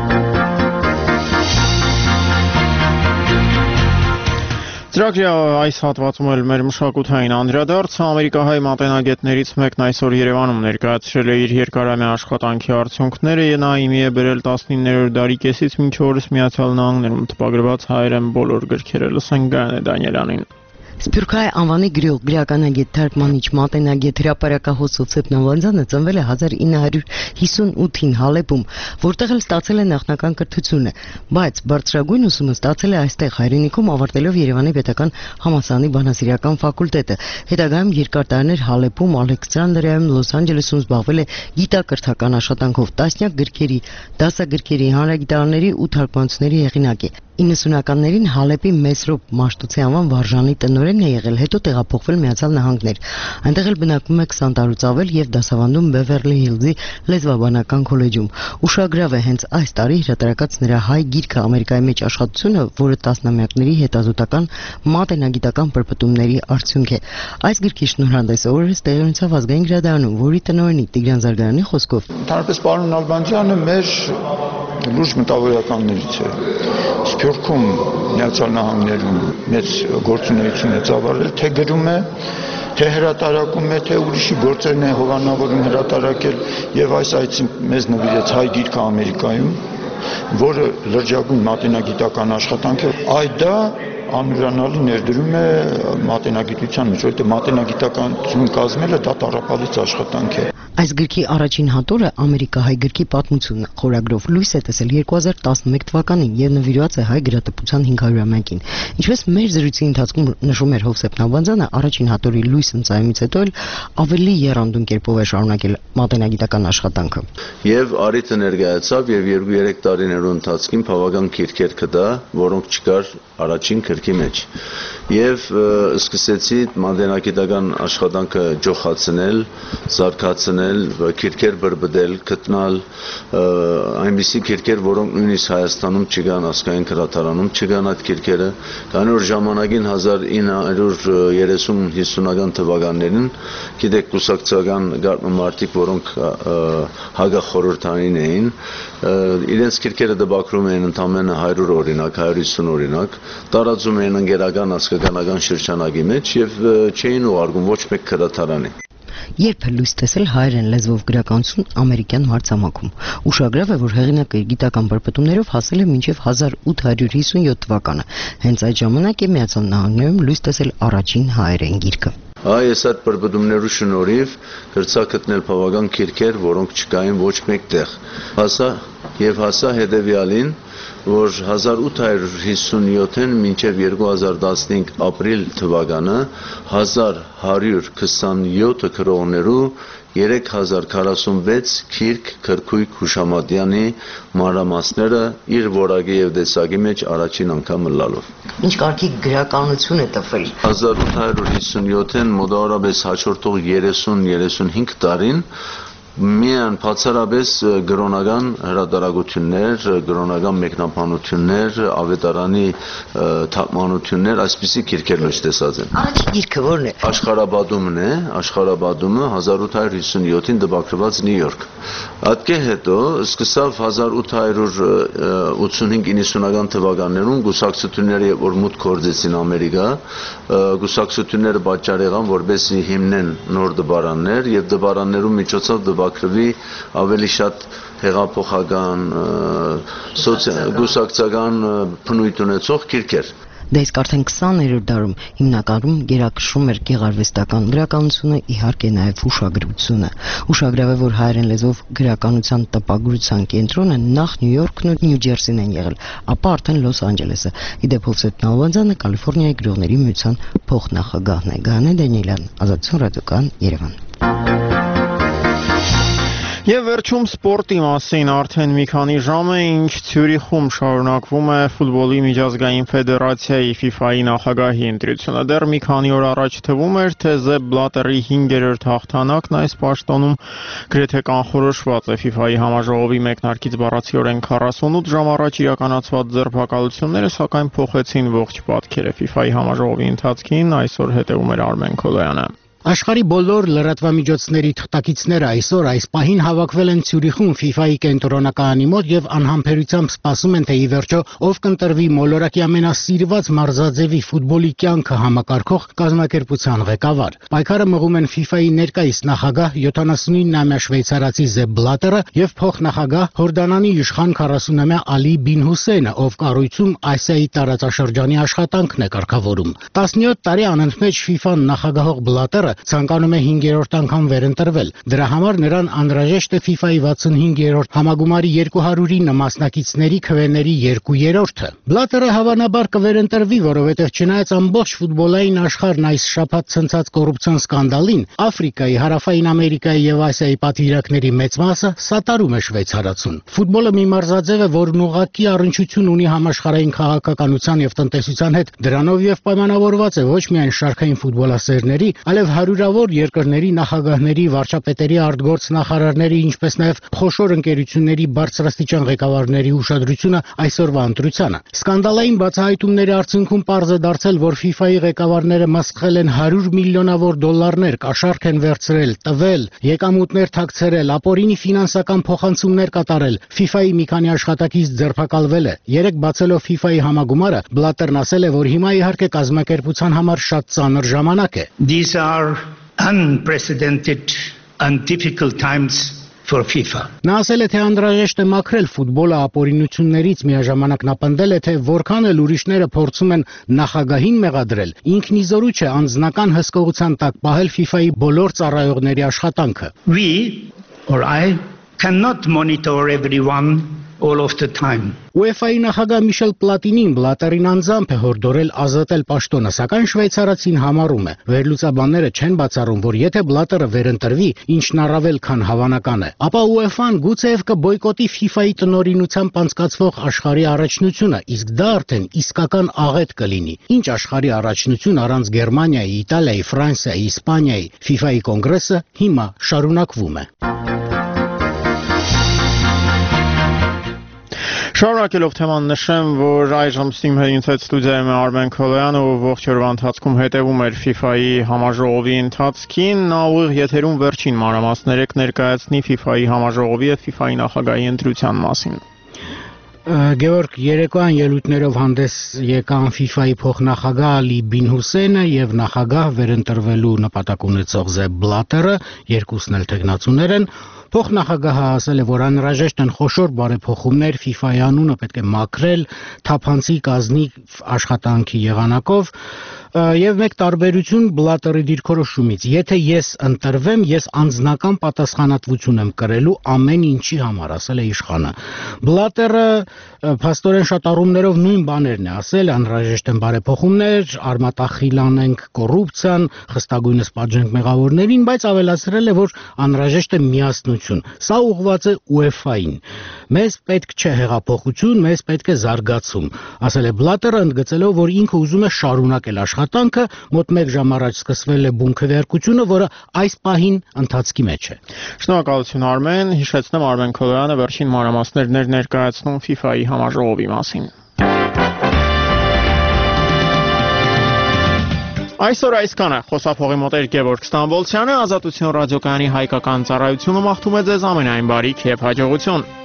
Ծրագրի այս հատվածում էլ մեր մշակութային անդրադարձը ամերիկահայ մատենագետներից մեկն այսօր Երևանում ներկայացրել է իր երկարամյա աշխատանքի արդյունքները, նա իմի է բերել տասնիններորդ դարի կեսից մինչ օրս Միացյալ Նահանգներում տպագրված հայերեն բոլոր գրքերը։ Լսենք Գայանե Դանիելյանին։ Սփյուռքահայ անվանի գրող, գրականագետ, թարգմանիչ, մատենագետ, հրապարակահոս Սոցեփ Նավանձյանը ծնվել է հազար ինը հարյուր հիսունութին Հալեբում, որտեղ էլ ստացել է նախնական կրթությունը, բայց բարձրագույն ուսումը ստացել է այստեղ հայրենիքում, ավարտելով Երևանի պետական համալսարանի բանասիրական ֆակուլտետը։ Հետագայում երկար տարիներ Հալեբում, Ալեքսանդրիայում, Լոս Անջելեսում զբաղվել է գիտակրթական աշխատանքով, տասնյակ գրքերի, դասագրքերի, հանրագիտարանների ու թարգմանությունների հեղինակ է։ իննսունականներին Հալեպի Մեսրոպ Մաշտոցի անվան վարժանի տնօրենն է եղել, հետո տեղափոխվել Միացյալ Նահանգներ։ Այնտեղ էլ բնակվում է քսան տարուց ավել եւ դասավանդում Բևերլի Հիլզի լեզվաբանական քոլեջում։ Ուշագրավ է հենց այս տարի հրատարակած նրա հայ գիրքը Ամերիկայի մեջ աշխատությունը, որը տասնամյակների հետազոտական մատենագիտական պրպտումների արդյունք է։ Այս գրքի շնորհանդեսը օրերս տեղի ունեցավ ազգային գրադարանում, որի տնօրենի Տիգրան Զարգարյանի խոսքով։ Ընդհանրապես պարոն Նալբանդյանը մեր լուրջ մտավորականներից է։ Սփյուռքում Միացյալ Նահանգներում մեծ գործունեություն է ծավալել, թե գրում է, թե հրատարակում է, թե ուրիշի գործերն է հովանավորում հրատարակել, եւ այս այցին մեզ նվիրեց հայ գիրքը Ամերիկայում, որը լրջագույն մատենագիտական աշխատանք է։ Այդ դա անուրանալի ներդրում է մատենագիտության մեջ, որտեղ մատենագիտականություն կազմելը դա տառապալից աշխատանք է։ Այս գրքի առաջին հատորը ամերիկահայ գրքի պատմությունը խորագրով լույս է տեսել երկու հազար տասնմեկ թվականին եւ նվիրված է հայ գրատպության հինգ հարյուրամյակին։ Ինչպես մեր զրույցի ընթացքում նշում էր Հովսեփ Նալբանդյանը, առաջին հատորի լույս ընծայումից հետո էլ ավելի եռանդուն կերպով է շարունակել մատենագիտական աշխատանքը։ Եվ արիթը ներկայացավ եւ երկու-երեք տարիներու ընթացքում բավական քիրքեր կդա, որոնք չկար առաջին գրքի մեջ։ Եվ սկսեցի մատենագիտական աշխատանքը ջոխացնել, զարգացնել անել, քիրքեր բրբդել, գտնալ այնպիսի քիրքեր, որոնք նույնիսկ Հայաստանում չկան, ազգային գրադարանում չկան այդ քիրքերը, քանի որ ժամանակին հազար ինը հարյուր երեսուն հիսունական թվականներին, գիտեք, կուսակցական մարդիկ, որոնք հագախորհրդային էին, իրենց քիրքերը դպակրում էին ընդամենը հարյուր օրինակ, հարյուր հիսուն օրինակ, տարածում էին ընկերական ազգականական շրջանակի մեջ եւ չէին ուղարկում ոչ մեկ գրադարանի։ Երբ է լույս տեսել հայերեն լեզվով գրականություն ամերիկյան մարտամակում։ Ուշագրավ է, որ հեղինակը իր գիտական բարպետումներով հասել է մինչև հազար ութ հարյուր հիսունյոթ թվականը։ Հենց այդ ժամանակ է Միացյալ Նահանգներում լույս տեսել առաջին հայերեն գիրքը։ Այ այս այդ բարպետումներու շնորհիվ գրծա գտնել բավական քիրքեր, որոնք չկային ոչ մեկ տեղ։ Հասա եւ հասա հետեւյալին, որ հազար ութ հարյուր հիսունյոթին մինչև երկու հազար տասնհինգ ապրիլ թվականը հազար հարյուր քսանյոթ գրողներու երեք հազար քառասունվեց քիրք Քրքույկ Հուշամատյանի մանրամասները իր որակի եւ տեսակի մեջ առաջին անգամ լալով։ Ինչ կարգի գրականություն է տվել։ հազար ութ հարյուր հիսունյոթին մոտավորապես հաջորդող երեսուն երեսունհինգ տարին միայն բացառապես գրոնական հրատարակություններ, գրոնական մեկնաբանություններ, ավետարանի թարգմանություններ, այսպիսի քիրքեր լույս տեսած են։ Առաջին գիրքը ո՞րն է։ Աշխարհաբադումն է, Աշխարհաբադումը հազար ութ հարյուր հիսունյոթին դպակրված Նյու Յորք։ Այդքե հետո սկսավ հազար ութ հարյուր ութսունհինգ իննսունական թվականներում գուսակցությունները, որ մուտք գործեցին Ամերիկա, գուսակցությունները պատճառ եղան, որպեսզի հիմնեն նոր դպարաններ եւ դպարաններում միջոցով դպակրվի ավելի շատ հեղափոխական, գուսակցական բնույթ ունեցող քիրքեր։ Դա իսկ արդեն քսաներորդ դարում հիմնականում գերակշռում էր գեղարվեստական գրականությունը, իհարկե նաև հուշագրությունը։ Ուշագրավ է, որ հայերեն լեզվով գրականության տպագրության կենտրոնը նախ Նյու Յորքն ու Նյու Ջերսին են եղել, ապա արդեն Լոս Անջելեսը։ Իդեպ Հովսեփ Նալբանդյանը Կալիֆոռնիայի գրողների միության փոխնախագահն է։ Գայանե Դանիելյան, Ազատություն ռադիոկայան, Երևան։ Եվ վերջում սպորտի մասին արդեն մի քանի ժամ է, ինչ Ցյուրիխում շարունակվում է ֆուտբոլի միջազգային ֆեդերացիայի FIFA-ի նախագահի ընտրությունը։ Դեռ մի քանի օր առաջ թվում էր, թե Sepp Blatter-ի հինգերորդ հաղթանակն այս պաշտոնում գրեթե կանխորոշված է FIFA-ի համաժողովի մեկնարկից բառացիորեն քառասունութ ժամ առաջ իրականացված ձերբակալությունները, սակայն փոխեցին ողջ պատկերը FIFA-ի համաժողովի ընթացքին, այսօր հետևում էր Արմեն Քոլոյանը։ Աշխարհի բոլոր լրատվամիջոցների թղթակիցները այսօր այս պահին հավաքվել են Ցյուրիխում FIFA-ի կենտրոնակայանի մոտ եւ անհամբերությամբ սպասում են, թե ի վերջո ով կընտրվի մոլորակի ամենասիրված մարզաձևի ֆուտբոլի կյանքը համակարգող կազմակերպության ղեկավար։ Պայքարը մղում են FIFA-ի ներկայիս նախագահ յոթանասունինամյա շվեյցարացի Sepp Blatter-ը եւ փոխնախագահ Հորդանանի իշխան քառասունամյա Ալի Բին Հուսեյնը, ով կառույցում Ասիայի տարածաշրջանի աշխատանքն է կարգավորում։ տասնյոթ տարի անընդմեջ FIFA-ն նախագահող Blatter-ը ցանկանում է հինգերորդ անգամ վերընտրվել։ Դրա համար նրան անհրաժեշտ է FIFA-ի վաթսունհինգերորդ համագումարի երկու հարյուրինը մասնակիցների քվեների երկուերորդը։ Blatter-ը հավանաբար կվերընտրվի, որովհետև չնայած ամբողջ ֆուտբոլային աշխարհն այս շաբաթ ցնցած կոռուպցիոն սկանդալին, Աֆրիկայի, Հարավային Ամերիկայի եւ Ասիայի պատվիրակների մեծ մասը սատարում է շվեյցարացուն։ Ֆուտբոլը մի մարզաձև է, որն ուղղակի առնչություն ունի համաշխարհային քաղաքականության եւ տնտեսության հետ, դրանով եւ պայմանավորված է ոչ միայն շարքային ֆուտբոլասերների, այլև հարյուրավոր երկրների նախագահների, վարչապետերի, արտգործ նախարարների, ինչպես նաև խոշոր ընկերությունների բարձրաստիճան ղեկավարների ուշադրությունը այսօրվա ընտրությանը։ Սկանդալային բացահայտումների արդյունքում պարզ է դարձել, որ FIFA-ի ղեկավարները մսխել են հարյուր միլիոնավոր դոլարներ, կաշառք են վերցրել, տվել, եկամուտներ թաքցրել, ապօրինի ֆինանսական փոխանցումներ կատարել։ FIFA-ի մի քանի աշխատակից ձերբակալվել է։ Երեք բացելով FIFA-ի համագումարը, Blatter-ն ասել է, որ հիմա իհարկե կազմակերպության համար շատ ծանր ժամանակ է։ These are unprecedented and difficult times for FIFA. Նա ասել է, թե անհրաժեշտ է մաքրել ֆուտբոլը ապօրինություններից, միաժամանակ նա պնդել է, թե որքան էլ ուրիշները փորձում են նախագահին մեղադրել, ինքն իզորու չէ անձնական հսկողության տակ պահել FIFA-ի բոլոր ծառայողների աշխատանքը։ We or I cannot monitor everyone all of the time. UEFA-ի նախագահ Միշել Պլատինին Բլատերին անձամբ է հորդորել ազատել պաշտոնը, սակայն շվեյցարացին համարում է. վերլուծաբանները չեն բացառում, որ եթե Բլատերը վերընտրվի, ինչն առավել քան հավանական է, ապա UEFA-ն գուցեև կբոյկոտի FIFA-ի տնօրինությամբ անցկացվող աշխարհի առաջնությունը, իսկ դա արդեն իսկական աղետ կլինի։ Ինչ աշխարհի առաջնություն առանց Գերմանիայի, Իտալիայի, Ֆրանսիայի, Իսպանիայի, FIFA-ի կոնգրեսը հիմա շարունակվում է։ Շարունակելով թեման նշեմ, որ այժմ Steam-ից հետ ստուդիայում է Արմեն Քոլոյանը, ով ողջ օրվա ընթացքում հետևում էր FIFA-ի համաժողովի ընթացքին, նա ուղիղ եթերում վերջին մանրամասները կներկայացնի FIFA-ի համաժողովի եւ FIFA-ի նախագահի ընտրության մասին։ Գեորգ, երեկոյան ելույթներով հանդես եկան FIFA-ի փոխնախագահ Ալի Բին Հուսեյնը եւ նախագահ վերընտրվելու նպատակ ունեցող Զեփ Բլատերը, երկուսն էլ թեկնածուներ են։ Փոխնախագահը ասել է, որ անհրաժեշտ են խոշոր բարեփոխումներ, FIFA-ի անունը պետք է մաքրել, թափանցիկ ազնիվ աշխատանքի եղանակով եւ մեկ տարբերություն Բլատերի դիրքորոշումից. եթե ես ընտրվեմ, ես անձնական պատասխանատվություն եմ կրելու ամեն ինչի համար, ասել է իշխանը։ Բլատերը փաստորեն շատ առումներով նույն բաներն է ասել, անհրաժեշտ են բարեփոխումներ, արմատախիլ անենք կոռուպցիան, խստագույնս պատժենք մեղավորներին, բայց ավելացրել է, որ անհրաժեշտ է միասնություն։ Սա ուղղված է UEFA-ին։ Մեզ պետք չէ հեղափոխություն, մեզ պետք է զարգացում, ասել է Բլատերը, ընդգծելով, որ ինքը ուզում է շարունակել աշխատանքը, մոտ մեկ ժամ առաջ սկսվել է բուն քվեարկությունը, որը այս պահին ընթացքի մեջ է։ Շնորհակալություն Արմեն, հիշեցնեմ Արմեն Քոլոյանը վերջին մանրամասներն էր ներկայացնում FIFA-ի համաժողովի մասին։ Այսօր այսքանը, խոսափողի մոտ էր Գևորգ Ստամբոլցյանը, Ազատություն ռադիոկայանի հայկական ծառայությունը մաղթում է ձեզ ամենայն բարիք և հաջողություն։